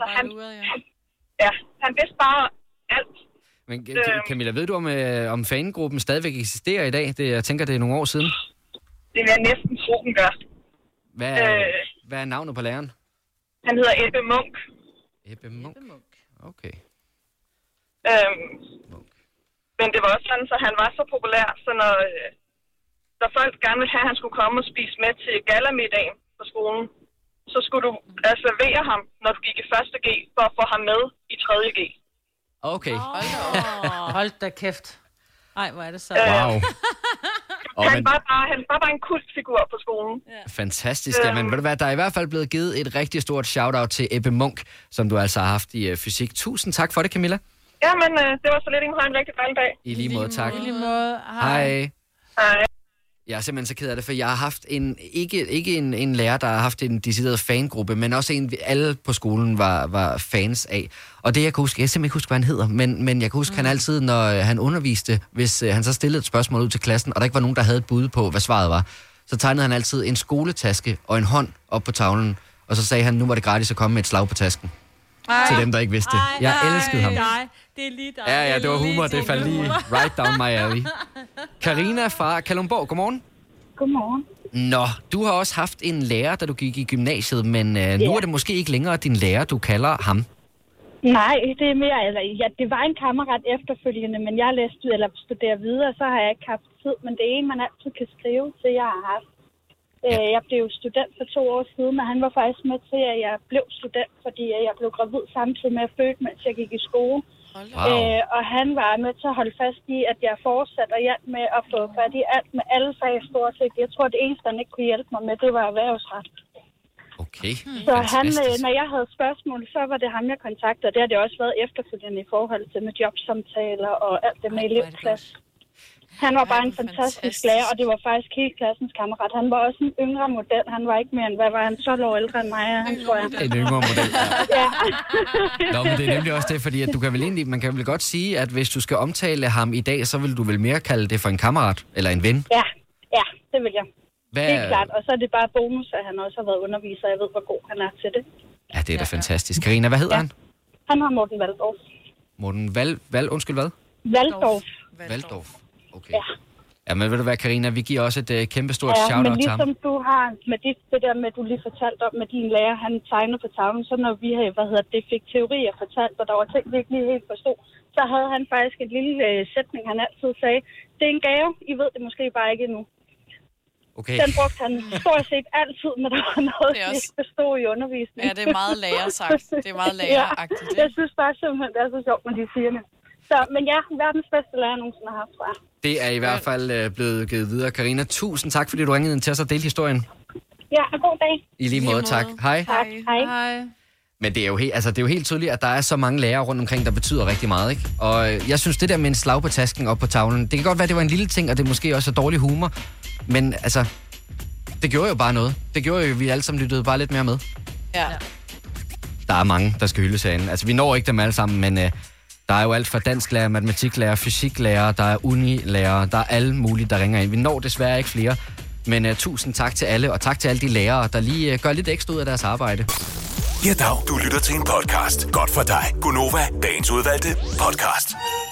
Han vidste bare alt. Men Camilla, ved du om fangruppen stadigvæk eksisterer i dag? Jeg tænker, det er nogle år siden. Det vil jeg næsten tro, den gør. Hvad er navnet på læreren? Han hedder Ebbe Munk. Ebbe Munk? Okay. Men det var også sådan, så han var så populær, så når folk gerne ville have, at han skulle komme og spise med til gallamiddagen på skolen, så skulle du reservere ham, når du gik i 1. G, for at få ham med i 3. G. Okay. Hold da kæft. Ej, hvor er det så. Wow. Han var bare en kultfigur på skolen. Fantastisk. Jamen, ved du hvad, der er i hvert fald blevet givet et rigtig stort shout-out til Ebbe Munk, som du altså har haft i fysik. Tusind tak for det, Camilla. Jamen, det var så lidt, at have en rigtig dejlig dag. I lige måde, tak. I lige måde. Hej. Hej. Jeg er simpelthen så ked af det, for jeg har haft ikke en lærer, der har haft en decideret fangruppe, men også en, alle på skolen var fans af. Og det, jeg kan huske, jeg simpelthen ikke huske, hvad han hedder, men jeg kan huske, han altid, når han underviste, hvis han så stillede et spørgsmål ud til klassen, og der ikke var nogen, der havde et bud på, hvad svaret var, så tegnede han altid en skoletaske og en hånd op på tavlen, og så sagde han, nu var det gratis at komme med et slag på tasken. Til dem, der ikke vidste det. Jeg elskede ham. Det er lige dig. Ja, det var humor. Det faldt lige right down my alley. Karina fra Kalundborg, godmorgen. Godmorgen. Nå, du har også haft en lærer, da du gik i gymnasiet, men nu er det måske ikke længere din lærer, du kalder ham. Nej, det er mere, det var en kammerat efterfølgende, men jeg læste eller studerer videre, så har jeg ikke haft tid, men det er en, man altid kan skrive til, jeg har haft. Jeg blev student for 2 år siden, og han var faktisk med til, at jeg blev student, fordi jeg blev gravid samtidig med at føde, mens jeg gik i skole. Wow. Og han var med til at holde fast i, at jeg fortsatte og hjalp med at få fat i alt med alle fag stort set. Jeg tror, det eneste, han ikke kunne hjælpe mig med, det var erhvervsret. Okay. Så han, når jeg havde spørgsmål, så var det ham, jeg kontaktede. Det har det også været efterfølgende i forhold til med jobsamtaler og alt det med elevklasse. Han var bare en fantastisk lærer, og det var faktisk hele klassens kammerat. Han var også en yngre model. Han var ikke mere end, hvad var han, 12 år ældre end mig, tror jeg. En yngre model, ja. Nå, men det er nemlig også det, fordi at man kan vel godt sige, at hvis du skal omtale ham i dag, så vil du vel mere kalde det for en kammerat eller en ven? Ja, det vil jeg. Helt klart. Og så er det bare bonus, at han også har været underviser. Jeg ved, hvor god han er til det. Ja, det er da fantastisk. Karina, hvad hedder han? Han har Morten Valdorf. Morten undskyld hvad? Valdorf. Okay. Ja, men ved du hvad, Karina, vi giver også et kæmpestort shout-out til ham. Men ligesom du har med det der med, du lige fortalte om med din lærer, han tegnede på tavlen, så når vi fik teorier fortalt, og der var ting, vi ikke lige helt forstod, så havde han faktisk en lille sætning, han altid sagde, det er en gave, I ved det måske bare ikke endnu. Okay. Den brugte han stort set altid, når der var noget, vi ikke forstod i undervisningen. Ja, det er meget lærersagt. Det er meget læreragtigt. Jeg synes bare simpelthen, det er så sjovt, når de siger det. Så, men ja, verdens bedste lærer nogensinde har haft, tror jeg. Det er i hvert fald blevet givet videre. Karina, tusind tak, fordi du ringede ind til os og delte historien. Ja, god dag. I lige måde, tak. Hej. Tak, hej. Men det er jo helt tydeligt, at der er så mange lærere rundt omkring, der betyder rigtig meget, ikke? Og jeg synes, det der med en slag på tasken op på tavlen, det kan godt være, det var en lille ting, og det er måske også dårlig humor. Men altså, det gjorde jo bare noget. Det gjorde jo, at vi alle sammen lyttede bare lidt mere med. Ja. Der er mange, der skal hyldes herinde. Altså, vi når ikke dem alle sammen, men der er jo alt fra dansklærer, matematiklærer, fysiklærer, der er unilærer, der er alle mulige, der ringer ind. Vi når desværre ikke flere. Men tusind tak til alle, og tak til alle de lærere, der lige gør lidt ekstra ud af deres arbejde. Ja, dag. Du lytter til en podcast. Godt for dig. Gonova, dagens udvalgte podcast.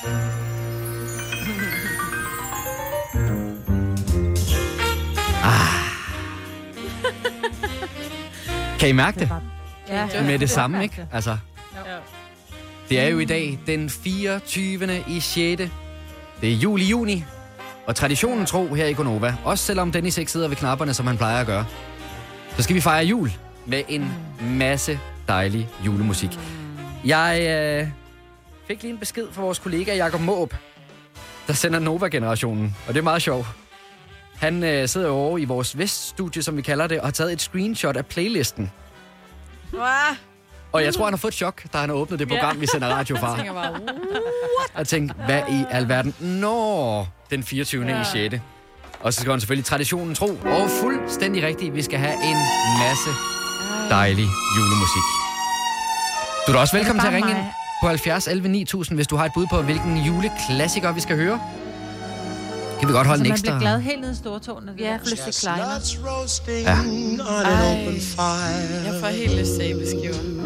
Kan I mærke det? Ja. Med det samme, ikke? Altså, det er jo i dag den 24. i 6. Det er juli. Og traditionen tro her i Gonova, også selvom Dennis ikke sidder ved knapperne, som han plejer at gøre, så skal vi fejre jul med en masse dejlig julemusik. Jeg fik lige en besked fra vores kollega Jakob Måb, der sender Nova-generationen, og det er meget sjovt. Han sidder jo over i vores Veststudie, som vi kalder det, og har taget et screenshot af playlisten. Og jeg tror, han har fået et chok, da han har åbnet det program, vi sender radio fra. Jeg tænker bare, Og tænkte, hvad i alverden? Den 24. i 6. Og så skal han selvfølgelig traditionen tro. Og fuldstændig rigtigt, vi skal have en masse dejlig julemusik. Du er da også velkommen til at ringe ind på 70 11 9000, hvis du har et bud på, hvilken juleklassiker vi skal høre. Kan vi godt holde en ekstra? Man bliver glad helt ned i stortåen. Ja, pludselig kleiner. Ja. jeg får helt lyst til æbleskiver.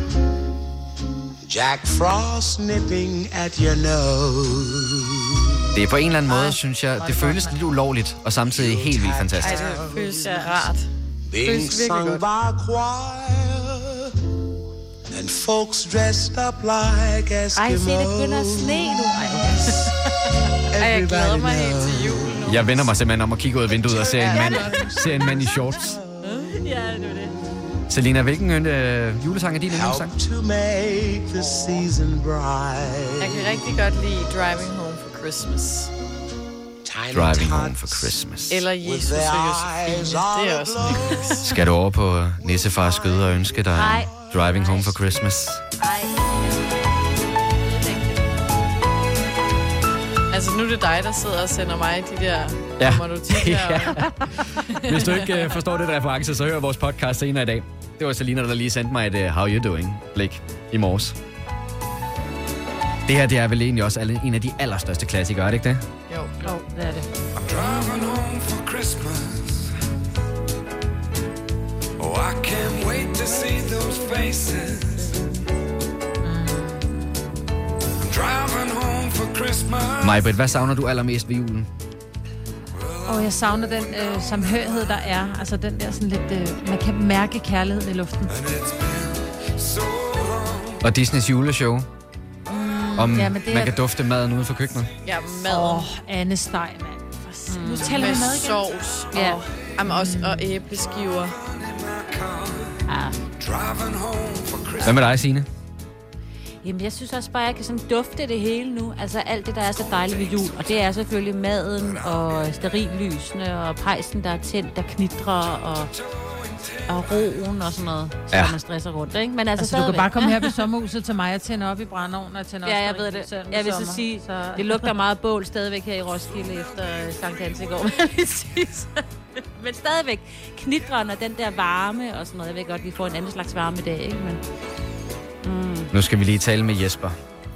Jack Frost nipping at your nose. Det er på en eller anden måde, synes jeg, det føles lidt ulovligt, og samtidig helt vildt fantastisk. Ej, det føles rart. Being sung by a choir and folks dressed up like Eskimos. Ej, se, det begynder at sne nu. Ej, jeg glæder mig helt til jul nu. Jeg vender mig simpelthen om at kigge ud af vinduet og ser en mand i shorts. Ja, det er det. Selina, hvilken julesang er din yndlingssang? Jeg kan rigtig godt lide Driving Home for Christmas. Driving Home for Christmas. Eller Jesus og Josefine. Det er også en. Skal du over på nissefars skød og ønske dig Nej. Driving Home for Christmas? Altså, nu er det dig, der sidder og sender mig de der... Ja. Kommer du tit her? Hvis du ikke forstår det reference, så hør vores podcast senere i dag. Det var Selina, der lige sendte mig et How You Doing blik i morges. Det her, det er vel egentlig også en af de allerstørste klassikere, er det ikke det? Jo, det er det. I'm driving home for Christmas. Oh, I can't wait to see those faces. I'm driving home for Christmas. Maj-Brit, hvad savner du allermest ved julen? Og jeg savner den samhørighed, der er. Altså den der sådan lidt... man kan mærke kærligheden i luften. Og Disneys juleshow? Om ja, man kan dufte maden uden for køkkenet? Ja, maden. Anne Steg, mand. Nu taler vi med mad igen. sovs. Ja. Og æbleskiver. Hvad med dig, Signe? Jamen, jeg synes også bare, at jeg kan sådan dufte det hele nu. Altså alt det, der er så dejligt ved jul. Og det er selvfølgelig maden og stearinlysene og pejsen, der er tændt, der knitrer og roen og sådan noget. Så Ja. man stresser rundt, ikke? Men altså Du kan bare komme her på sommerhuset til mig og tænde op i brændeovnen og tænde op. Ja, jeg ved det. Jeg vil så sige, det lugter meget bål stadigvæk her i Roskilde efter Sankt Hans i går, vil jeg lige sige. Men stadigvæk knitren og den der varme og sådan noget. Jeg ved godt, vi får en anden slags varme i dag, ikke? Men Nu skal vi lige tale med Jesper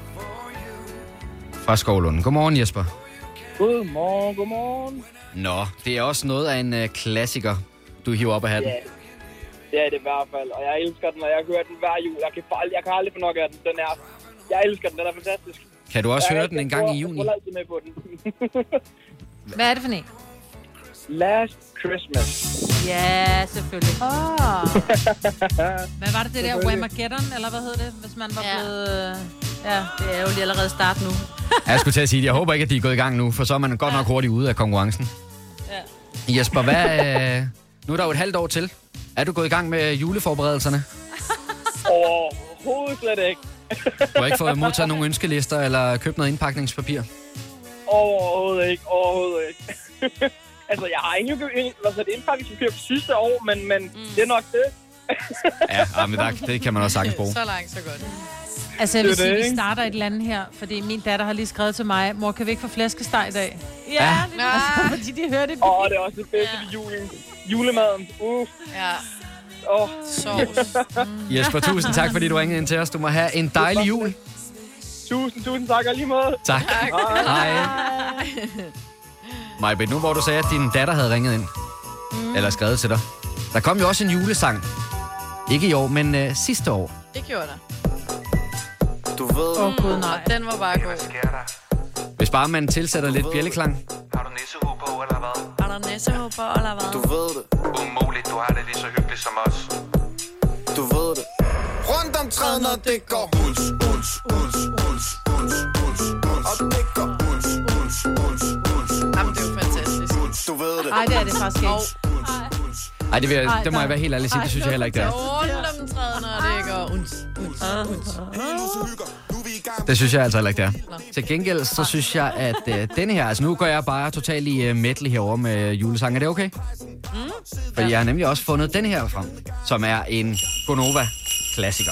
fra Skovlund. Godmorgen, Jesper. Godmorgen. Nå, det er også noget af en klassiker, du hiver op af hatten. Ja, det er det i hvert fald. Og jeg elsker den, og jeg hører den hver jul. Jeg kan aldrig få nok af den. Jeg elsker den, den er fantastisk. Kan du også høre den en gang i juni? Jeg holder altid med på den. Hvad er det for en? Last Christmas. ja, selvfølgelig. Hvad var det der Whamageddon, eller hvad hed det, hvis man var blevet... Ja, det er jo lige allerede start nu. Jeg skulle til at sige, jeg håber ikke, at de er gået i gang nu, for så er man godt nok hurtigt ude af konkurrencen. Ja. Jesper, nu er der jo et halvt år til. Er du gået i gang med juleforberedelserne? Overhovedet slet ikke. Du har ikke fået modtaget nogle ønskelister, eller købt noget indpakningspapir? Overhovedet ikke. Altså, jeg har ikke købt indpakningspapir på sidste år, men det er nok det. Ja, men det kan man også sagtens bruge. Så langt, så godt. Altså, jeg vil sige, vi starter et eller andet her, fordi min datter har lige skrevet til mig, mor, kan vi ikke få flæskesteg i dag? Ja. Fordi de hørte det. Det er også det bedste ved julen. Julemaden. Ja. Sovs. Jesper, tusind tak, fordi du ringede ind til os. Du må have en dejlig jul. Tusind tak, og lige måde. Tak. Hej. Maj-Brit, nu hvor du sagde, at din datter havde ringet ind, Eller skrevet til dig. Der kom jo også en julesang. Ikke i år, men sidste år. Det gjorde der. Du ved... Gud, nej. Den var bare god. Hvis bare man tilsætter lidt bjælleklang. Har du nissehue på, eller hvad? Har du nissehue på, eller hvad? Du ved det. Umuligt, du har det lige så hyggeligt som os. Du ved det. Rundt om træet, når det går. Uls, uls, uls, uls, uls, uls, uls. Og det går uls, uls, uls, uls. Jamen, det er jo fantastisk. Du ved det. Nej, det er det faktisk ikke. Ej, det må jeg være helt ærlig sige. Det synes jeg heller ikke, det er. Rundt om træet, når det går. Det synes jeg altså heller ikke, det er. Til gengæld, så synes jeg, at denne her... Altså, nu går jeg bare totalt i medley herovre med julesangen. Er det okay? For jeg har nemlig også fundet den her frem, som er en Gonova-klassiker.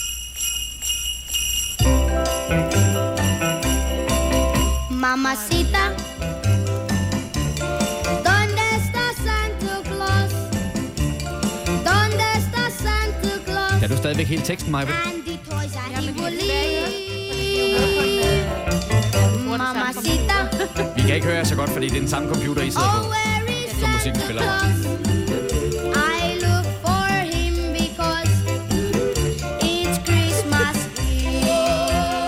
Mamacita, ¿dónde está Santa Claus? ¿Dónde está Santa Claus? Kan du stadigvæk hele teksten, Maja? Mamacita. Vi kan ikke høre jer så godt, fordi det er den samme computer, I sidder på, som musikken spiller på. I look for him because it's Christmas Eve.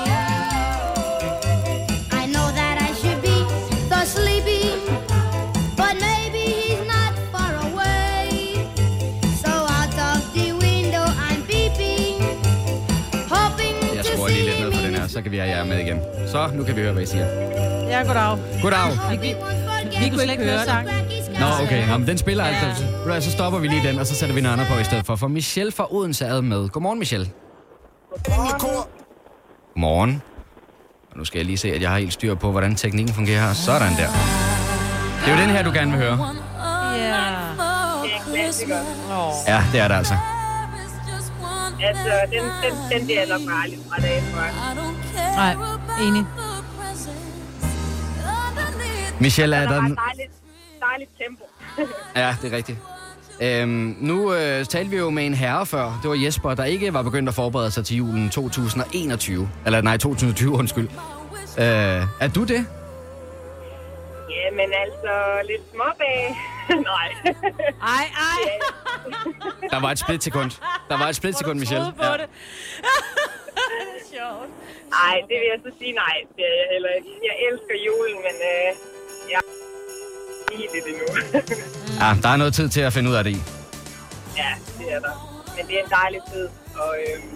I know that I should be so sleepy, but maybe he's not far away. So out of the window I'm peeping, hoping Jeg to skruer lige lidt see ned på den her, så kan vi have jer med igen. Så, nu kan vi høre, hvad I siger. Ja, goddag. Goddag. Vi kunne ikke høre sang. Nå, okay. Nå, men den spiller altså. Så stopper vi lige den, og så sætter vi noget andet på i stedet for. For Michelle fra Odense er med. Godmorgen, Michelle. Godmorgen. Og nu skal jeg lige se, at jeg har helt styr på, hvordan teknikken fungerer her. Sådan der. Det er jo den her, du gerne vil høre. Ja, det er det altså. Altså, den der er nok bare lidt fra dagen for. Nej, enig. Michelle, er der... Dejligt tempo. Ja, det er rigtigt. Nu talte vi jo med en herre før. Det var Jesper, der ikke var begyndt at forberede sig til julen 2021. Eller nej, 2020, undskyld. Er du det? Jamen altså, lidt småbag. Nej. Ej. Der var et splitsekund. Michelle. Ja. Det. Sjovt. Nej, det vil jeg så sige nej. Det er jeg heller ikke. Jeg elsker julen, men jeg er ikke det endnu. Ja, der er noget tid til at finde ud af det i. Ja, det er der. Men det er en dejlig tid, og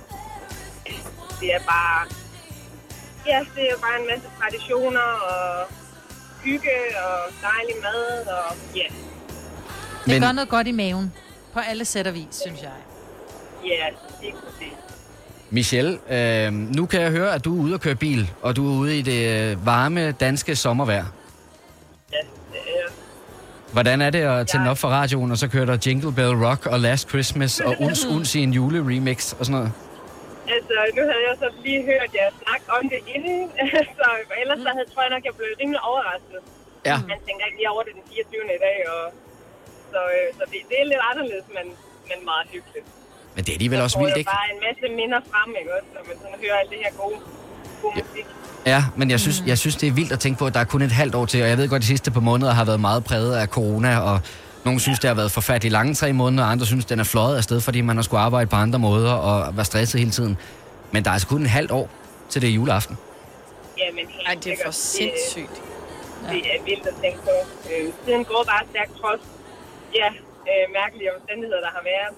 det er bare... Ja, det er bare en masse traditioner og hygge og dejlig mad og ja. Det gør noget godt i maven. På alle sæt og vis, synes jeg. Ja, ikke præcis. Michelle, nu kan jeg høre, at du er ude at køre bil, og du er ude i det varme danske sommervejr. Ja, det er. Hvordan er det at tænde op for radioen, og så kører der Jingle Bell Rock og Last Christmas og Uns i en juleremix og sådan noget? Altså, nu havde jeg så lige hørt jer snakke om det inden, så ellers så tror jeg nok, jeg blev rimelig overrasket. Ja. Man tænker ikke lige over det den 24. i dag, og så det er lidt anderledes, men meget hyggeligt. Men det er alligevel også vildt, ikke? Så får jeg bare en masse minder frem, ikke også? Så man sådan hører alt det her gode musik. Ja, men jeg synes, det er vildt at tænke på, at der er kun et halvt år til, og jeg ved godt, at de sidste par måneder har været meget præget af corona, og nogle synes, det har været forfærdeligt lange 3 måneder, og andre synes, den er fløjet afsted, fordi man har skulle arbejde på andre måder og være stresset hele tiden. Men der er altså kun et halvt år til det juleaften. Ja, men helt ej, det er for sindssygt. Det er vildt at tænke på. Tiden går bare stærkt trods mærkelige omstændigheder, der har været.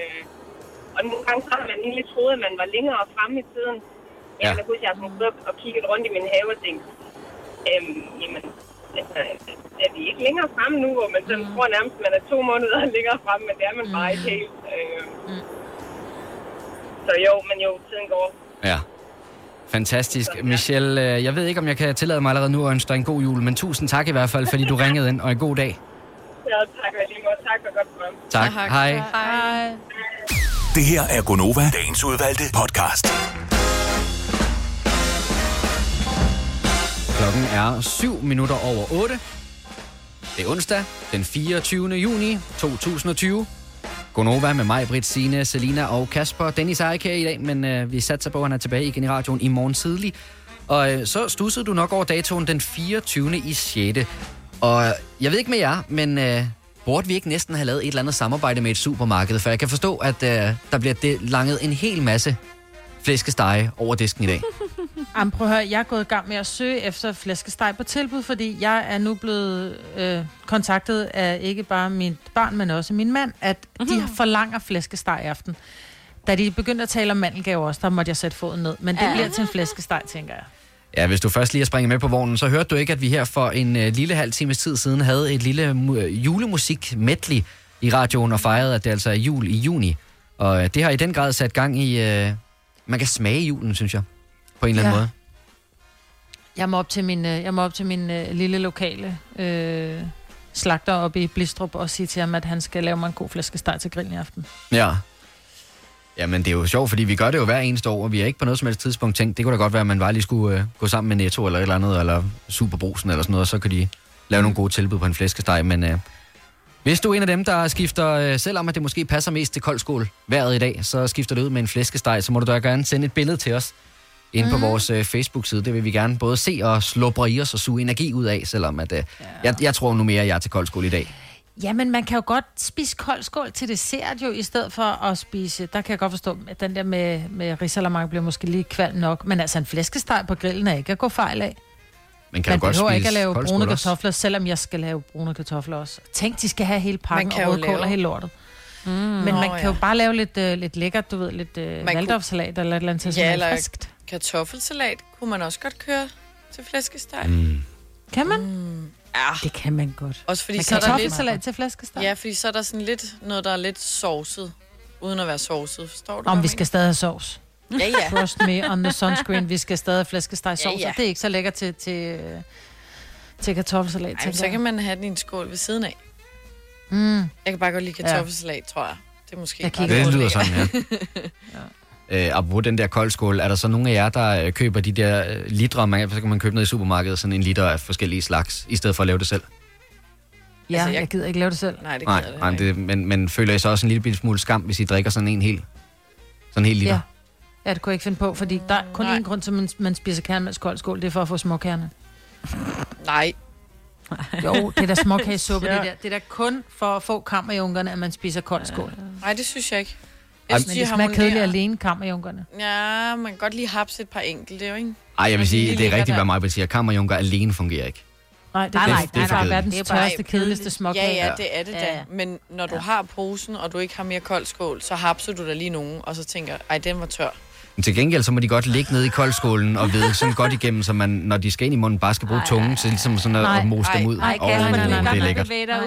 Og nogle gange så har man egentlig troet, at man var længere fremme i tiden. Jeg kan huske, at jeg har stået og kigget rundt i min have og tænkt, jamen, er vi ikke længere fremme nu, hvor man sådan tror nærmest, at man er 2 måneder længere fremme, men det er man bare ikke helt. Så jo, tiden går. Ja. Fantastisk. Michelle, jeg ved ikke, om jeg kan tillade mig allerede nu at ønske dig en god jul, men tusind tak i hvert fald, fordi du ringede ind, og en god dag. Ja, tak og lige måde. Tak for godt program. Tak. Hej. Hej. Det her er Gonova, dagens udvalgte podcast. Klokken er 7:07. Det er onsdag, den 24. juni 2020. Gonova med mig, Britt, Signe, Selina og Kasper. Dennis er ikke her i dag, men vi satser på, at han er tilbage igen i radioen i morgen tidlig. Og så stussede du nok over datoen den 24. i 6. Og jeg ved ikke med jer, men burde vi ikke næsten have lavet et eller andet samarbejde med et supermarked? For jeg kan forstå, at der bliver langet en hel masse flæskestege over disken i dag. Jamen, prøv at høre, jeg er gået i gang med at søge efter flæskesteg på tilbud, fordi jeg er nu blevet kontaktet af ikke bare mit barn, men også min mand, at de forlanger flæskesteg i aften. Da de begyndte at tale om mandelgave også, der måtte jeg sætte foden ned. Men det bliver til en flæskesteg, tænker jeg. Ja, hvis du først lige har springet med på vognen, så hørte du ikke, at vi her for en lille halv times tid siden havde et lille julemusik-medley i radioen og fejrede, at det altså er jul i juni. Og det har i den grad sat gang i... man kan smage julen, synes jeg, på en eller anden måde. Jeg må op til min lille lokale slagter oppe i Blistrup og sige til ham, at han skal lave mig en god flæskesteg til grillen i aften. Ja. Jamen, det er jo sjovt, fordi vi gør det jo hver eneste år, og vi har ikke på noget som helst tidspunkt tænkt, det kunne da godt være, at man bare lige skulle gå sammen med Netto eller et eller andet, eller Superbrugsen eller sådan noget, og så kan de lave nogle gode tilbud på en flæskesteg. Men hvis du er en af dem, der skifter, selvom at det måske passer mest til koldskål vejret i dag, så skifter det ud med en flæskesteg, så må du da gerne sende et billede til os inde på vores Facebook-side. Det vil vi gerne både se og slubre i os og suge energi ud af, selvom at, jeg tror nu mere, at jeg er til koldskål i dag. Jamen, man kan jo godt spise koldskål til dessert jo, i stedet for at spise... Der kan jeg godt forstå, at den der med risalamande bliver måske lige kvalm nok. Men altså, en flæskesteg på grillen er ikke at gå fejl af. Man kan jo godt behøver spise ikke at lave brune også. kartofler, selvom jeg skal lave brune kartofler også. Tænk, de skal have hele pakken og rødkål og hele lortet. Men man kan jo bare lave lidt lækkert, du ved, lidt valdorfsalat eller et eller andet til ja, eller friskt. Kartoffelsalat kunne man også godt køre til flæskesteg. Kan man? Ja. Det kan man godt. Også fordi men så er der lidt kartoffelsalat til flæskesteg? Ja, fordi så er der sådan lidt noget, der er lidt sovset, uden at være sovset. Forstår du? Om vi skal stadig have sovs. Ja. Trust me on the sunscreen. Vi skal stadig have flæskesteg sovs, og det er ikke så lækkert til kartoffelsalat. Ej, så kan man have den i en skål ved siden af. Jeg kan bare godt lide kartoffelsalat, tror jeg. Det er måske det lyder sådan, ja. Apropos den der koldskål, er der så nogle af jer, der køber de der liter, så kan man købe ned i supermarkedet, sådan en liter af forskellige slags, i stedet for at lave det selv? Ja, altså, jeg gider ikke lave det selv. Nej, det gider det ikke. Men føler I så også en lille smule skam, hvis I drikker sådan en hel liter? Ja, det kunne jeg ikke finde på, fordi der er kun én grund til, at man spiser kærnemælkskoldskål, det er for at få småkærne. Nej. Jo, det er der småkagesuppe, det er der kun for at få kammerjunkerne, at man spiser koldskål. Nej, det synes jeg ikke. Men det smager kedeligt alene, kammerjunkerne. Ja, man kan godt lige hapse et par enkelte, jo, ikke? Ej, jeg vil sige, det er rigtigt, hvad mig siger. Kammerjunker alene fungerer ikke. Nej, det er verdens tørste, kedeligste småkage. Ja, det er det da. Men når du har posen, og du ikke har mere koldskål, så hapser du der lige nogen, og så tænker, ej, den var tør. Men til gengæld, så må de godt ligge nede i koldskålen og vide sådan godt igennem, så man, når de skal ind i munden, bare skal bruge tungen til ligesom sådan at mose dem ud. Nej, det er lækkert.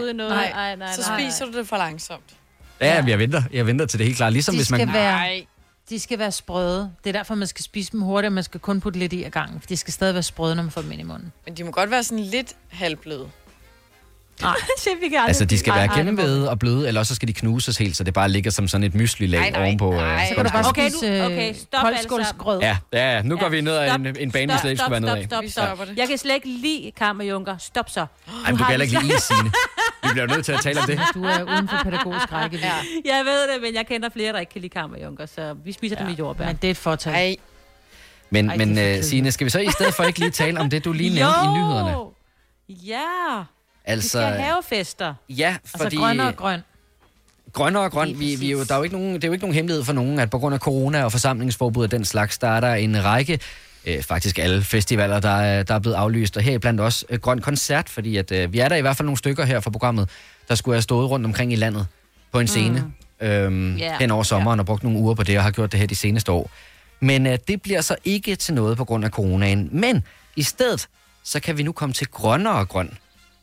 Så spiser du det for langsomt. Ja, jeg venter til det helt klart. Ligesom hvis man... De skal være sprøde. Det er derfor, man skal spise dem hurtigt, man skal kun putte lidt i ad gangen. For de skal stadig være sprøde, når man får dem ind i munden. Men de må godt være sådan lidt halvbløde. Nej, altså, de skal være gennemvæde og bløde, eller så skal de knuses helt, så det bare ligger som sådan et mysli-lag ovenpå. Så kan du bare spise koldskålsgrød. Ja, nu går vi ned ad en bane, vi slet ikke skulle være ned af. Stop. Jeg kan slet ikke lide kammerjunker. Stop så. Ej, men du kan heller ikke lide is, Signe. Vi bliver nødt til at tale om det. Du er uden for pædagogisk rækkevidde. Jeg ved det, men jeg kender flere, der ikke kan lide kammerjunker, så vi spiser dem i jordbær. Men det er et fortag. Men Signe, skal vi så i stedet for ikke lige tale om det, du lige nævnte i nyhederne? Ja. Altså, vi skal have fester. Ja, fordi... Altså grønne og grøn. Grønne og grøn, det er jo ikke nogen hemmelighed for nogen, at på grund af corona og forsamlingsforbud og den slags, der er der en række, faktisk alle festivaler, der er blevet aflyst, og heriblandt også Grøn Koncert, fordi at, vi er der i hvert fald nogle stykker her fra programmet, der skulle have stået rundt omkring i landet på en scene hen over sommeren og brugt nogle uger på det, og har gjort det her de seneste år. Men det bliver så ikke til noget på grund af coronaen, men i stedet, så kan vi nu komme til Grønnere og Grøn.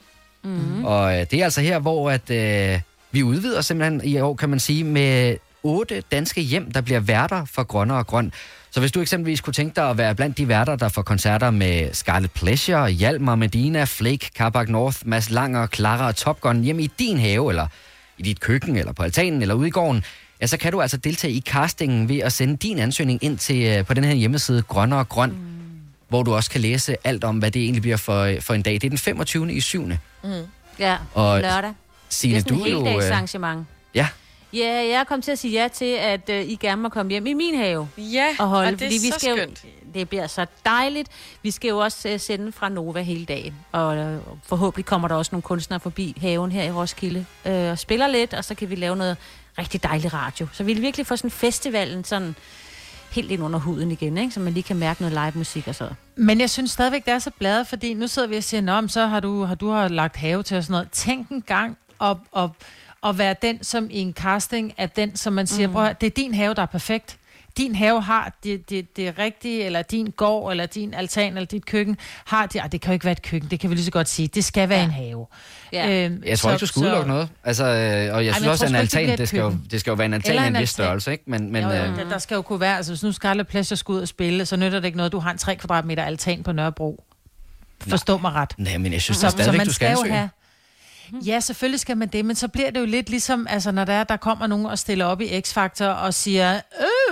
Og det er altså her, hvor at, vi udvider simpelthen i år, kan man sige, med 8 danske hjem, der bliver værter for Grønnere og Grøn. Så hvis du eksempelvis kunne tænke dig at være blandt de værter, der får koncerter med Scarlet Pleasure, Hjalmar, Medina, Flake, Carbac North, Mads Langer, Clara og Top Gun hjemme i din have, eller i dit køkken, eller på altanen, eller ude i gården, ja, så kan du altså deltage i castingen ved at sende din ansøgning ind til på den her hjemmeside Grønnere og Grøn, hvor du også kan læse alt om, hvad det egentlig bliver for en dag. Det er den 25. i 7. Ja, og lørdag. Signe, det er sådan et heldagsarrangement. Ja. Ja, jeg kom til at sige ja til, at I gerne må komme hjem i min have. Ja, og holde, og det er så skønt. Det bliver så dejligt. Vi skal jo også sende fra Nova hele dagen, og forhåbentlig kommer der også nogle kunstnere forbi haven her i Roskilde og spiller lidt, og så kan vi lave noget rigtig dejlig radio. Så vi vil virkelig få sådan festivalen sådan helt ind under huden igen, ikke? Så man lige kan mærke noget live musik og så. Men jeg synes stadigvæk, det er så bladet, fordi nu sidder vi og siger, nå, så har du lagt have til og sådan noget. Tænk en gang og være den, som i en casting, er den, som man siger, prøv at, det er din have, der er perfekt. Din have har det rigtige, eller din gård, eller din altan, eller dit køkken, har det. Det kan jo ikke være et køkken, det kan vi lige så godt sige. Det skal være en have. Ja. Jeg tror ikke, du skal udelukke noget. Altså, og jeg synes også, at en altan, det skal jo være en altan af en vis størrelse, ikke? Men, der skal jo kunne være, altså hvis nu Scarlet Pleasure skal ud og spille, så nytter det ikke noget, du har en 3 kvadratmeter altan på Nørrebro. Forstå mig ret. Nej, men jeg synes stadigvæk, du skal ansøge. Ja, selvfølgelig skal man det, men så bliver det jo lidt ligesom, altså når der kommer nogen og stiller op i X-Factor og siger,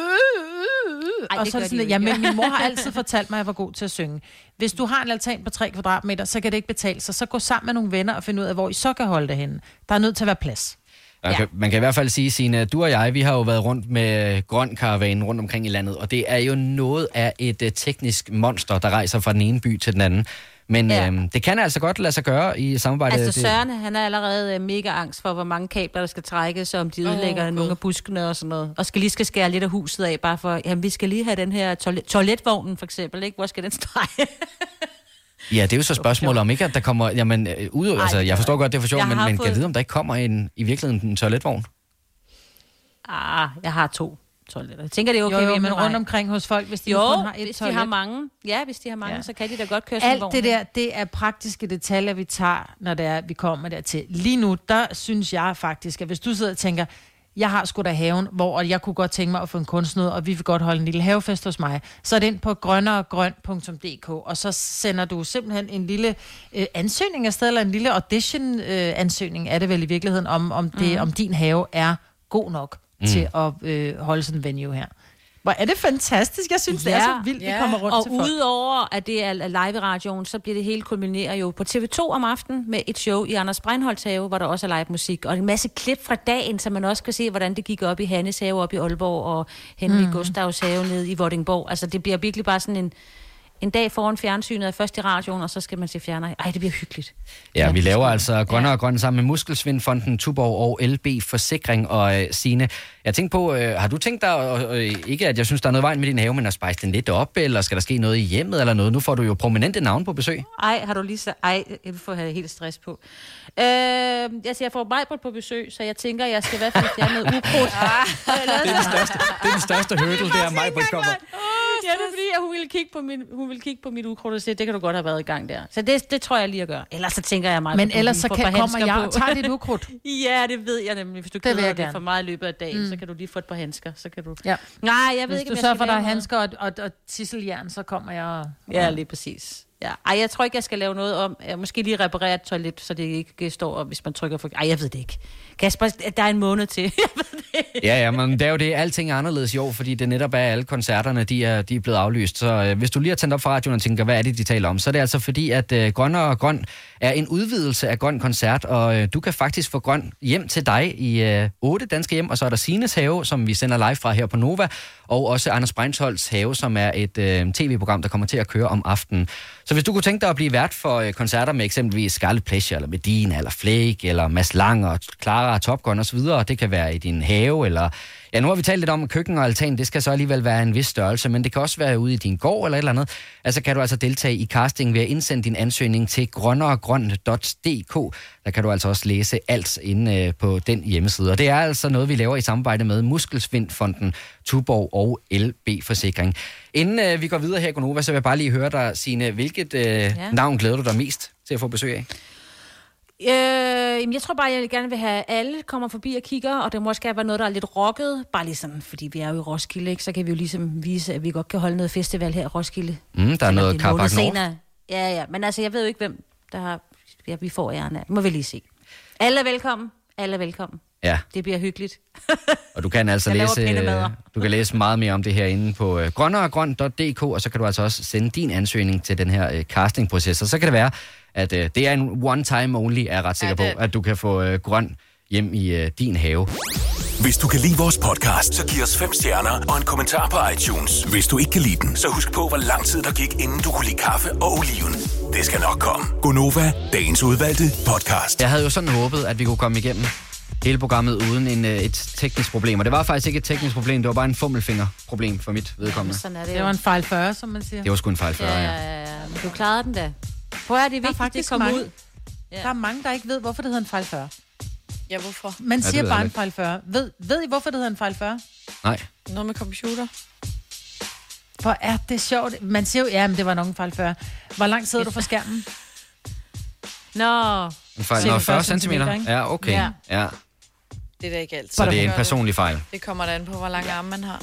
og så er det sådan, jamen min mor har altid fortalt mig, at jeg var god til at synge. Hvis du har en altan på 3 kvadratmeter, så kan det ikke betale sig. Så gå sammen med nogle venner og finde ud af, hvor I så kan holde det henne. Der er nødt til at være plads. Okay, man kan i hvert fald sige, Signe, du og jeg, vi har jo været rundt med grøn karavanen rundt omkring i landet, og det er jo noget af et teknisk monster, der rejser fra den ene by til den anden. Men det kan altså godt lade sig gøre i samarbejde. Altså Søren, han er allerede mega angst for, hvor mange kabler, der skal trækkes, og om de ødelægger nogle af buskene og sådan noget. Og skal skære lidt af huset af, bare for, jamen vi skal lige have den her toiletvognen for eksempel, ikke? Hvor skal den strege? Ja, det er jo så spørgsmålet om ikke, at der kommer, jamen altså jeg forstår godt, det er for sjovt, men kan jeg vide, om der ikke kommer i virkeligheden en toiletvogn? Jeg har 2 toiletter. Jeg tænker, det er okay. Jo, men rundt omkring hos folk, hvis de kun har et hvis toilet. De har mange. Ja, hvis de har mange, så kan de da godt køre sådan en vogn. Alt det der, det er praktiske detaljer, vi tager, når det er, vi kommer dertil. Lige nu, der synes jeg faktisk, at hvis du sidder og tænker, jeg har sgu da haven, hvor jeg kunne godt tænke mig at få en kunstner, og vi vil godt holde en lille havefest hos mig, så er det ind på grønneregrøn.dk, og så sender du simpelthen en lille ansøgning afsted, eller en lille audition-ansøgning, er det vel i virkeligheden, om din have er god nok til at holde sådan en venue her. Hvor er det fantastisk. Jeg synes, det er så vildt, vi kommer rundt til folk. Og udover, at det er live i radioen, så bliver det hele kulminerer jo på TV2 om aftenen med et show i Anders Breinholts have, hvor der også er live musik. Og en masse klip fra dagen, så man også kan se, hvordan det gik op i Hannes have op i Aalborg, og Henrik Gustavs have nede i Vordingborg. Altså, det bliver virkelig bare sådan en dag foran fjernsynet, først i radioen, og så skal man se fjerner. Ej, det bliver hyggeligt. Ja, vi laver altså Grønne og Grøn sammen med Muskelsvindfonden, Tuborg og LB Forsikring. Og Signe, jeg tænkte på, har du tænkt dig, ikke at jeg synes, der er noget vejen med din have, men at spejse den lidt op, eller skal der ske noget i hjemmet eller noget? Nu får du jo prominente navn på besøg. Ej, har du lige så... Ej, jeg får have helt stress på. Jeg får Majbrit på besøg, så jeg tænker, jeg skal i hvert fald fjerne noget ukrudt. Det er den største hurdle, det er Majbrit kommer. Ja, det er fordi, at hun vil kigge på mit ukrudt og sige, det kan du godt have været i gang der. Så det tror jeg lige at gøre. Ellers så tænker jeg mig. Men ellers så kommer jeg og tager dit ukrudt. Ja, det ved jeg nemlig. Hvis du keder det for meget i løbet af dagen, så kan du lige få et par handsker. Så kan du... Ja. Nej, jeg ved ikke, hvis du sørger for, der er handsker og tisseljern, så kommer jeg... Ja, lige præcis. Ja. Ej, jeg tror ikke, jeg skal lave noget om... Måske lige reparere et toilet, så det ikke står, hvis man trykker for... Ej, jeg ved det ikke. Kasper, der er en måned til. Jeg ved det. Ja, men det er jo det. Alting er anderledes i år, fordi det netop er alle koncerterne, de er blevet aflyst. Så hvis du lige har tændt op for radioen og tænker, hvad er det, de taler om, så er det altså fordi, at Grønne og Grøn er en udvidelse af Grøn Koncert, og du kan faktisk få Grøn hjem til dig i 8 danske hjem, og så er der Signes have, som vi sender live fra her på Nova, og også Anders Breinholts have, som er et tv-program, der kommer til at køre om aftenen. Så hvis du kunne tænke dig at blive vært for koncerter med eksempelvis Scarlet Pleasure, eller Medina, eller Flake, eller Mads Lang og Clara og Top Gun osv., det kan være i din have, eller... Ja, nu har vi talt lidt om køkken og altan, det skal så alligevel være en vis størrelse, men det kan også være ude i din gård eller et eller andet. Altså kan du altså deltage i casting ved at indsende din ansøgning til grønneregrøn.dk. Der kan du altså også læse alt inde på den hjemmeside. Og det er altså noget, vi laver i samarbejde med Muskelsvindfonden, Tuborg og LB Forsikring. Inden vi går videre her i Gonova, så vil jeg bare lige høre dig, Signe, hvilket navn glæder du dig mest til at få besøg af? Jeg tror bare, jeg gerne vil have alle kommer forbi og kigger, og det må også være noget, der er lidt rocket. Bare ligesom, fordi vi er jo i Roskilde, ikke? Så kan vi jo ligesom vise, at vi godt kan holde noget festival her i Roskilde. Der er noget Carpark Nord. Ja, men altså, jeg ved jo ikke, hvem der har... Ja, vi får æren af. Må vi lige se. Alle er velkommen. Alle er velkommen. Ja. Det bliver hyggeligt. Og du kan altså læse meget mere om det her inde på grønneregrøn.dk, og så kan du altså også sende din ansøgning til den her castingproces. Og så kan det være, at det er en one time only, er jeg ret sikker på, at du kan få Grøn hjem i din have. Hvis du kan lide vores podcast, så giv os 5 stjerner og en kommentar på iTunes. Hvis du ikke kan lide den, så husk på, hvor lang tid der gik, inden du kunne lide kaffe og oliven. Det skal nok komme. Gonova, dagens udvalgte podcast. Jeg havde jo sådan håbet, at vi kunne komme igennem hele programmet uden et teknisk problem. Og det var faktisk ikke et teknisk problem, det var bare en fummelfingerproblem for mit vedkommende. Sådan er Det var en fejl 40, som man siger. Det var sgu en fejl 40, ja. Men du klarede den da. Prøv at det er vigtigt, det kommer ud. Ja. Der er mange, der ikke ved, hvorfor det hedder en fejl 40. Ja, hvorfor? Man siger bare en fejl 40. Ved I, hvorfor det hedder en fejl 40? Nej. Noget med computer. Hvor er det sjovt. Man siger jo, ja, men det var nok en fejl 40. Hvor langt sidder du fra skærmen? Nå. En fejl 40 centimeter? Ja, okay. Ja. Det er da ikke altid. Så det er en personlig fejl. Det kommer da an på, hvor lang arm man har.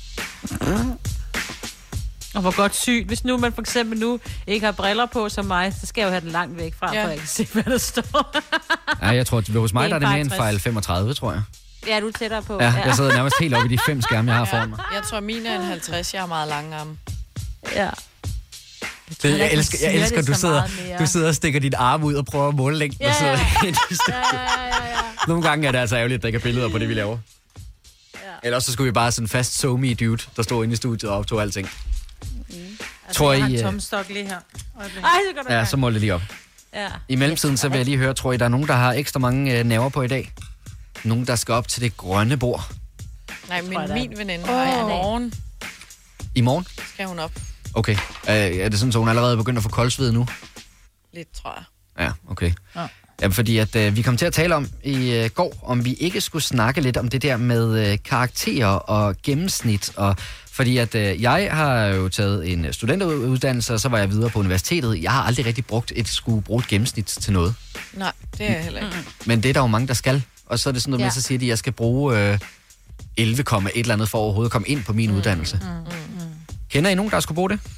Og hvor godt sygt. Hvis nu man for eksempel nu ikke har briller på som mig, så skal jeg jo have den langt væk fra, for jeg kan se, hvad der står. Ja, jeg tror, at hos mig der er det mere en fejl 35, tror jeg. Ja, du er tættere på. Ja, jeg sidder nærmest helt oppe i de 5 skærme, jeg har foran mig. Jeg tror, mine er en 50. Jeg har meget lange arme. Ja. Jeg elsker du sidder og stikker dit arm ud og prøver at måle længden. Ja. Nogle gange er det altså ærgerligt, at der ikke er billeder på det, vi laver. Ja. Ellers så skulle vi bare sådan en fast SoMe dude, der stod inde i studiet og optog alting. Altså, tror jeg har en tomstok lige her. Ja, så måler det lige op. Ja. I mellemtiden, så vil jeg lige høre, tror I, der er nogen, der har ekstra mange nerver på i dag? Nogen, der skal op til det grønne bord? Nej, men min veninde har i morgen. I morgen? Skal hun op. Okay. Er det sådan, så hun allerede begyndt at få koldsved nu? Lidt, tror jeg. Ja, okay. Ja. Ja, fordi at vi kom til at tale om i går, om vi ikke skulle snakke lidt om det der med karakterer og gennemsnit. Og fordi at jeg har jo taget en studenteruddannelse, og så var jeg videre på universitetet. Jeg har aldrig rigtig brugt et gennemsnit til noget. Nej, det er jeg heller ikke. Men det er der jo mange, der skal. Og så er det sådan noget med, så siger de, at jeg skal bruge 11, et eller andet for overhovedet at komme ind på min uddannelse. Kender I nogen, der skulle bruge det?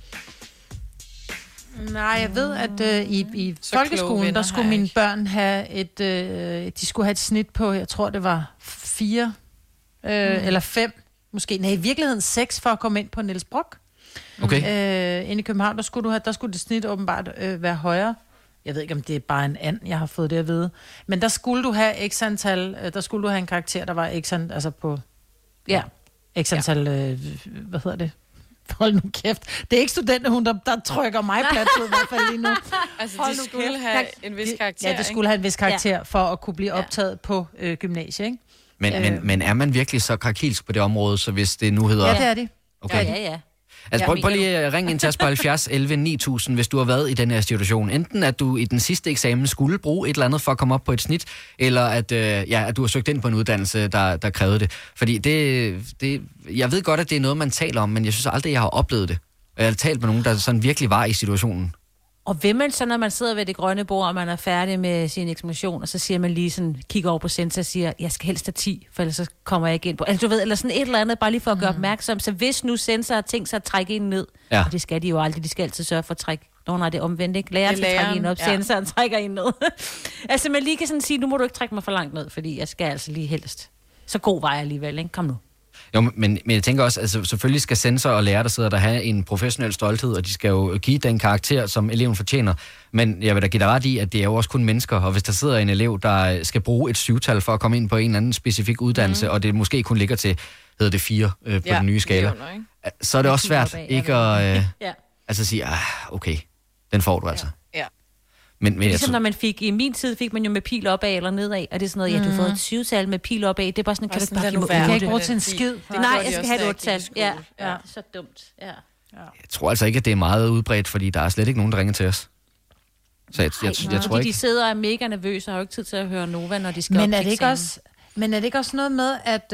Nej, jeg ved, at i folkeskolen, der skulle mine børn have de skulle have et snit på, jeg tror det var 4 eller 5, måske. Nej, i virkeligheden 6 for at komme ind på Niels Brock. Okay. Inde i København, der skulle det snit åbenbart være højere. Jeg ved ikke, om det er bare en and, jeg har fået det at vide. Men der skulle du have x antal, der skulle du have en karakter, der var x antal, altså på, x antal, hvad hedder det? Hold nu kæft. Det er ikke studenterhund, der trykker mig plads ud, i hvert fald lige nu. Altså, de skulle have en vis karakter, ja, det skulle have en vis karakter for at kunne blive optaget på gymnasiet, ikke? Men er man virkelig så krakilsk på det område, så hvis det nu hedder... Ja, det er det. Okay. Ja. Altså prøv lige at ringe ind til os på 70 11 9000, hvis du har været i den her situation. Enten at du i den sidste eksamen skulle bruge et eller andet for at komme op på et snit, eller at du har søgt ind på en uddannelse, der krævede det. Fordi jeg ved godt, at det er noget, man taler om, men jeg synes aldrig, jeg har oplevet det. Jeg har talt med nogen, der sådan virkelig var i situationen. Og vil man så, når man sidder ved det grønne bord, og man er færdig med sin eksamination, og så siger man lige sådan, kigger over på censor og siger, jeg skal helst have 10, for ellers så kommer jeg ikke ind på. Altså du ved, eller sådan et eller andet, bare lige for at gøre opmærksom. Så hvis nu censor har tænkt sig at trække en ned, og det skal de jo aldrig, de skal altid sørge for at trække. Nej, det er omvendt, ikke? Læreren skal trække en op, sensoren trækker en ned. Altså man lige kan sådan sige, nu må du ikke trække mig for langt ned, fordi jeg skal altså lige helst. Så god vej alligevel, ikke? Kom nu. Jo, men jeg tænker også, altså selvfølgelig skal sensor og lærer, der sidder der, have en professionel stolthed, og de skal jo give den karakter, som eleven fortjener. Men jeg vil da give dig ret i, at det er jo også kun mennesker, og hvis der sidder en elev, der skal bruge et 7-tal for at komme ind på en eller anden specifik uddannelse, og det måske kun ligger til, hedder det 4 på den nye skala, så er det også svært ikke at sige, okay, den får du altså. Ja. Men ligesom når man i min tid fik man jo med pil opad eller nedad, og det er sådan noget, du får et 7-tal med pil opad, det er bare sådan, kan du bare give mig kan ikke bruge til en skid. Nej, jeg skal have et 8-tal. Ja, det er så dumt. Ja. Jeg tror altså ikke, at det er meget udbredt, fordi der er slet ikke nogen, der ringer til os. Så jeg tror ikke. De sidder og er mega nervøse og har jo ikke tid til at høre Nova, når de skal Men er det ikke også noget med, at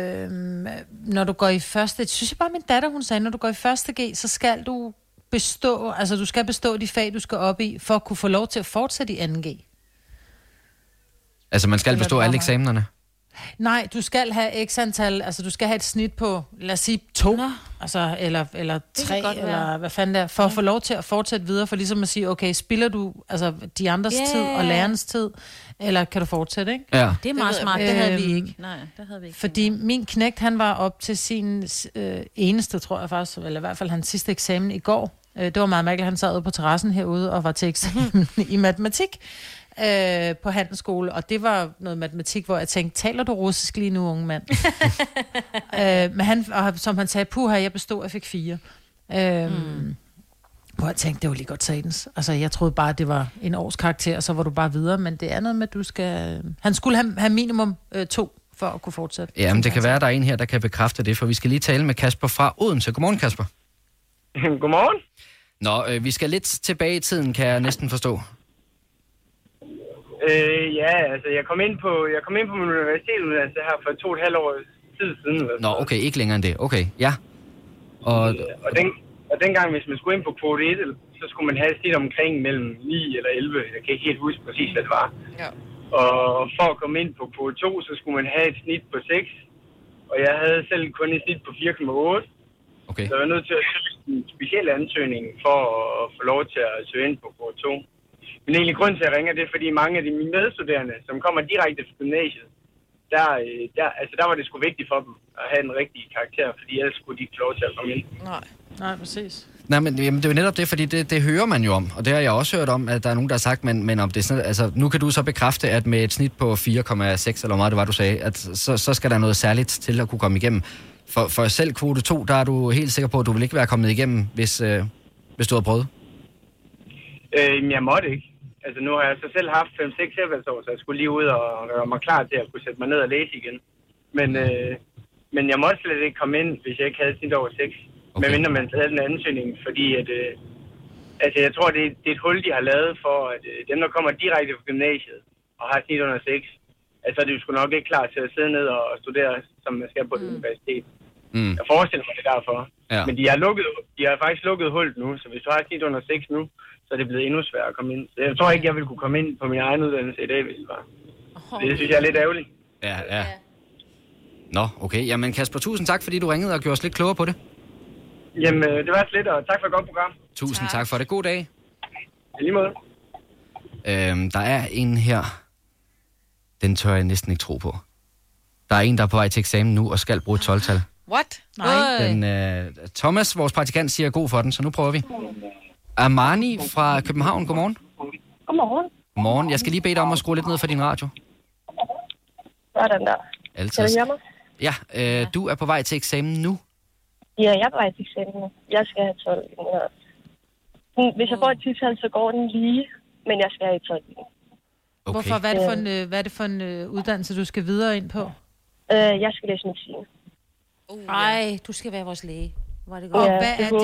når du går i første... Synes jeg bare, min datter, hun sagde, når du går i første G, så skal du bestå, altså du skal bestå de fag, du skal op i, for at kunne få lov til at fortsætte i 2G. Altså man skal bestå alle eksamenerne? Nej, du skal have x antal, altså du skal have et snit på, lad os sige 2, altså, eller 3, eller hvad fanden det er, for at få lov til at fortsætte videre, for ligesom at sige, okay, spilder du altså de andres tid og lærernes tid, eller kan du fortsætte, ikke? Ja. Det er meget smart, det havde vi ikke. Nej, det havde vi ikke. Fordi min knægt, han var op til sin eneste, tror jeg faktisk, eller i hvert fald hans sidste eksamen i går. Det var meget mærkeligt, han sad ude på terrassen herude og var til eksamen i matematik. på handelsskole, og det var noget matematik, hvor jeg tænkte, taler du russisk lige nu, unge mand? Men som han sagde, puha, jeg bestod, jeg fik 4. Hvor jeg tænkte, det var lige godt satans. Altså, jeg troede bare, det var en års karakter, og så var du bare videre, men det er noget med, at du skal... Han skulle have minimum 2 for at kunne fortsætte. Ja, men det kan være, at der er en her, der kan bekræfte det, for vi skal lige tale med Kasper fra Odense. Godmorgen, Kasper. Godmorgen. Nå, vi skal lidt tilbage i tiden, kan jeg næsten forstå. Ja, altså jeg kom ind på min universitetsuddannelse her for 2,5 år tid siden. Nå, okay, ikke længere end det. Okay, ja. Og dengang, hvis man skulle ind på kvote 1, så skulle man have et snit omkring mellem 9 eller 11. Jeg kan ikke helt huske præcis, hvad det var. Ja. Og for at komme ind på kvote 2, så skulle man have et snit på 6. Og jeg havde selv kun et snit på 4,8. Okay. Så jeg var nødt til at søge en speciel ansøgning for at få lov til at søge ind på kvote 2. Men egentlig grund til, at jeg ringer, det er, fordi mange af de mine medstuderende, som kommer direkte fra gymnasiet, der var det sgu vigtigt for dem at have en rigtig karakter, fordi ellers skulle de ikke få lov til at komme ind. Nej, præcis. Nej, men jamen, det er jo netop det, fordi det hører man jo om, og det har jeg også hørt om, at der er nogen, der har sagt, men om det sådan, altså, nu kan du så bekræfte, at med et snit på 4,6, eller hvor meget det var, du sagde, at så skal der noget særligt til at kunne komme igennem. For selv kvote 2, der er du helt sikker på, at du vil ikke være kommet igennem, hvis du havde prøvet? Jeg måtte ikke. Altså nu har jeg så selv haft 5-6 efterårsår, så jeg skulle lige ud og gøre mig klar til at kunne sætte mig ned og læse igen. Men jeg måtte slet ikke komme ind, hvis jeg ikke havde snit over 6. Okay. Medmindre man havde den ansøgning, fordi at... altså jeg tror, det er et hul, de har lavet for, at dem, der kommer direkte fra gymnasiet og har snit under 6, altså er de jo sgu nok ikke klar til at sidde ned og studere, som man skal på et universitet. Jeg forestiller mig det derfor. Ja. Men de har faktisk lukket hullet nu, så hvis du har snit under 6 nu, så er det blevet endnu sværere at komme ind. Så jeg tror ikke, jeg ville kunne komme ind på min egen uddannelse i dag, hvis det var. Det synes jeg er lidt ærgerligt. Ja. Nå, okay. Jamen Kasper, tusind tak, fordi du ringede og gjorde os lidt klogere på det. Jamen, det var lidt, og tak for et godt program. Tusind tak for det. God dag. I lige måde. Der er en her, den tør jeg næsten ikke tro på. Der er en, der er på vej til eksamen nu og skal bruge et 12-tal. What? Nej. Thomas, vores praktikant, siger god for den, så nu prøver vi. Armani fra København, godmorgen. Godmorgen. Godmorgen. Jeg skal lige bede dig om at skrue lidt ned for din radio. Sådan der. Altid. Kan du høre mig? Ja, du er på vej til eksamen nu. Ja, jeg er på vej til eksamen nu. Jeg skal have 12. Hvis jeg får et 10-tal, så går den lige, men jeg skal have et 12. Okay. Hvorfor? Hvad er det for en uddannelse, du skal videre ind på? Jeg skal læse medicin. Ej, du skal være vores læge. Var det godt? Ja,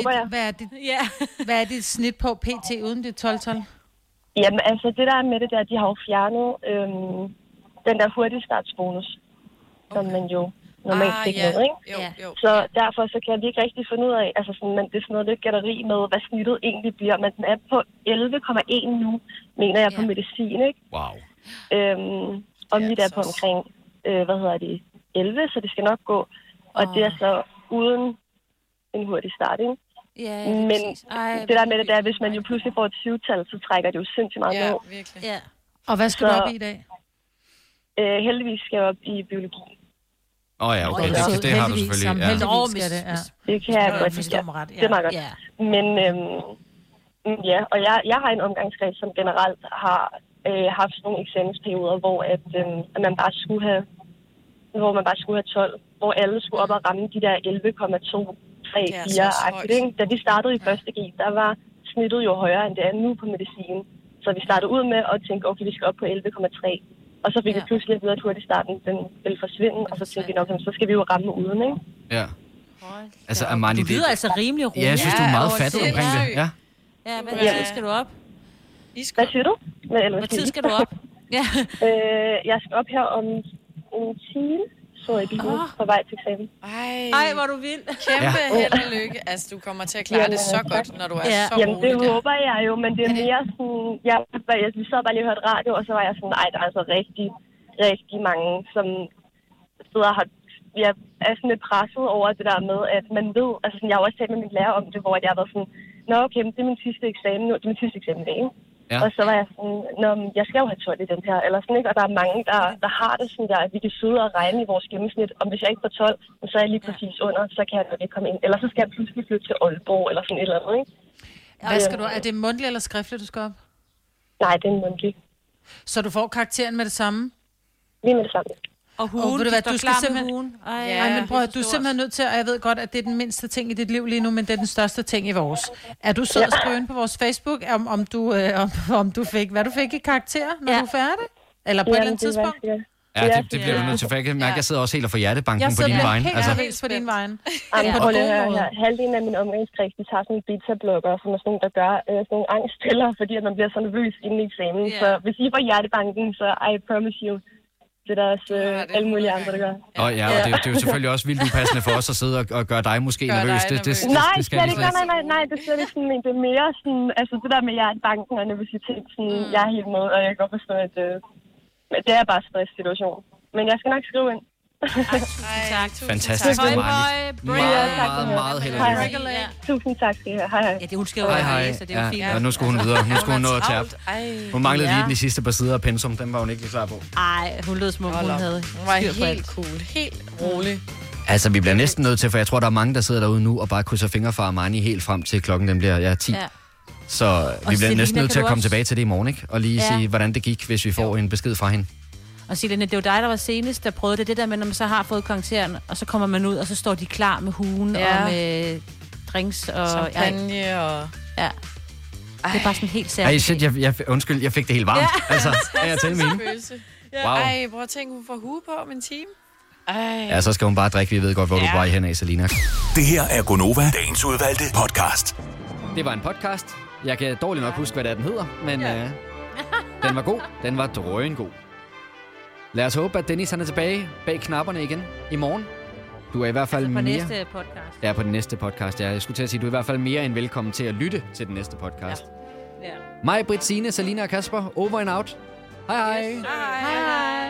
hvad er dit snit på PT uden dit 12-tal? Jamen, altså det der med det der, de har jo fjernet den der hurtige startsbonus, som man jo normalt fik med, ikke? Jo. Så derfor så kan jeg ikke rigtig finde ud af, altså sådan, men det er sådan noget lidt gætteri med, hvad snittet egentlig bliver. Men den er på 11,1 nu, mener jeg, på medicin, ikke? Wow. Og mit er på omkring, 11, så det skal nok gå. Og det er så uden en hurtig start, ikke? Ja, men det der med det der, hvis man jo pludselig får et 7-tal, så trækker det jo sindssygt meget ned. Virkelig. Ja. Og hvad skal du op i dag? Heldigvis skal jeg op i biologi. Ja, okay. Det har du selvfølgelig. Det kan jeg godt lide. Det er meget godt. Men og jeg har en omgangskreds, som generelt har haft nogle eksamensperioder, hvor man bare skulle have 12, hvor alle skulle op og ramme de der 11,2, 3, 4-agtigt. Da vi startede i første G, der var snittet jo højere, end det er nu på medicin. Så vi startede ud med at tænke, okay, vi skal op på 11,3. Og så fik vi pludselig at vide, at hurtigstarten den ville forsvinde, og så tænkte vi nok, så skal vi jo ramme uden, ikke? Ja. Altså, Armani, du lyder altså rimelig roligt. Ja, jeg synes, du er meget fattet omkring det. Ja. Ja, hvad tid skal du op? Hvad siger du? Hvad tid skal du op? Ja. Jeg skal op her om en time, så jeg bilen på vej til eksamen. Ej, hvor du vild. Kæmpe held og lykke. Altså, du kommer til at klare det så godt, når du er så rolig. Jamen, det håber jeg jo, men det er mere sådan... Vi sad bare lige og hørte radio, og så var jeg sådan, der er altså rigtig, rigtig mange, som sidder og har... Jeg er sådan lidt presset over det der med, at man ved... Altså, sådan, jeg har også talt med min lærer om det, hvor jeg har været sådan... Nå, okay, det er min sidste eksamen nu. Det er min sidste eksamen i dag, ikke? Ja. Og så var jeg sådan, jeg skal jo have 12 i den her, eller sådan, ikke? Og der er mange, der har det sådan der, at vi kan sidde og regne i vores gennemsnit, om hvis jeg ikke får 12, så er jeg lige præcis under, så kan jeg nok ikke komme ind. Eller så skal jeg pludselig flytte til Aalborg, eller sådan et eller andet, ikke? Hvad skal du, er det mundtligt eller skriftligt, du skal op? Nej, det er mundtligt. Så du får karakteren med det samme? Lige med det samme. Og hugen, ved du hvad, du skal simpelthen... men prøv at, du er simpelthen nødt til, og jeg ved godt, at det er den mindste ting i dit liv lige nu, men det er den største ting i vores. Er du sød at skrive ind på vores Facebook, om du fik, hvad du fik i karakter, når du er færdig? Eller på et eller andet tidspunkt? Ja, det bliver du nødt til, for jeg kan mærke, at jeg sidder også helt og får hjertebanken på din vejen. Jeg sidder helt på din vejen. Halvdelen af min omgangskreds, de tager sådan en beta-blogger, som er sådan nogle, der gør sådan nogle angstpiller, fordi at man bliver så nervøs inden i eksamen. Så hvis I får hjertebanken, så I promise you, det er der også alle mulige andre, der gør. Og det er jo selvfølgelig også vildt upassende for os at sidde og gøre dig måske nervøs. Nej, det er ikke sådan, det er mere sådan, altså det der med hjertebanken og nervøsitet, sådan, jeg er helt med, og jeg kan godt forstå, at det er bare en stresssituation. Men jeg skal nok skrive ind. Tak. Fantastisk. Meget held og lykke. Tusind tak skal I have. Hej. Ja, det hun skriver hej, så det er jo fint. Ja, nu skulle hun videre. Nu skulle hun nå at tabe. Hun manglede lige de sidste par sider af pensum. Den var hun ikke lige klar på. Ej, hun lød som om hun havde Hun var helt cool. Helt rolig. Altså, vi bliver næsten nødt til, for jeg tror, der er mange, der sidder derude nu og bare krydser fingre for Armani helt frem til klokken den bliver 10. Ja. Så vi bliver næsten nødt til at komme tilbage til det i morgen, ikke? Og lige sige, hvordan det gik, hvis vi får en besked fra hende. Og Selina, det var dig, der var senest, der prøvede det der med, når man så har fået karakteren, og så kommer man ud, og så står de klar med hugen og med drinks og... Champagne og... Ja. Det er bare sådan helt særligt. Undskyld, jeg fik det helt varmt. Ja. Altså, er jeg til med hende? Wow. Ej, prøv at tænke, hun får hue på om en time. Ej. Ja, så skal hun bare drikke. Vi ved godt, hvor du er på vej hen af, Selina. Det her er Gonova, dagens udvalgte podcast. Det var en podcast. Jeg kan dårligt nok huske, hvad det er, den hedder, men den var god. Den var drøngod. Lad os håbe, at Dennis han er tilbage bag knapperne igen i morgen. Du er i hvert fald på mere... næste podcast. Ja, på den næste podcast. Ja, jeg skulle til at sige, du er i hvert fald mere end velkommen til at lytte til den næste podcast. Ja. Mig, Britt, Signe, Selina og Kasper. Over and out. Hej hej. Yes, hej.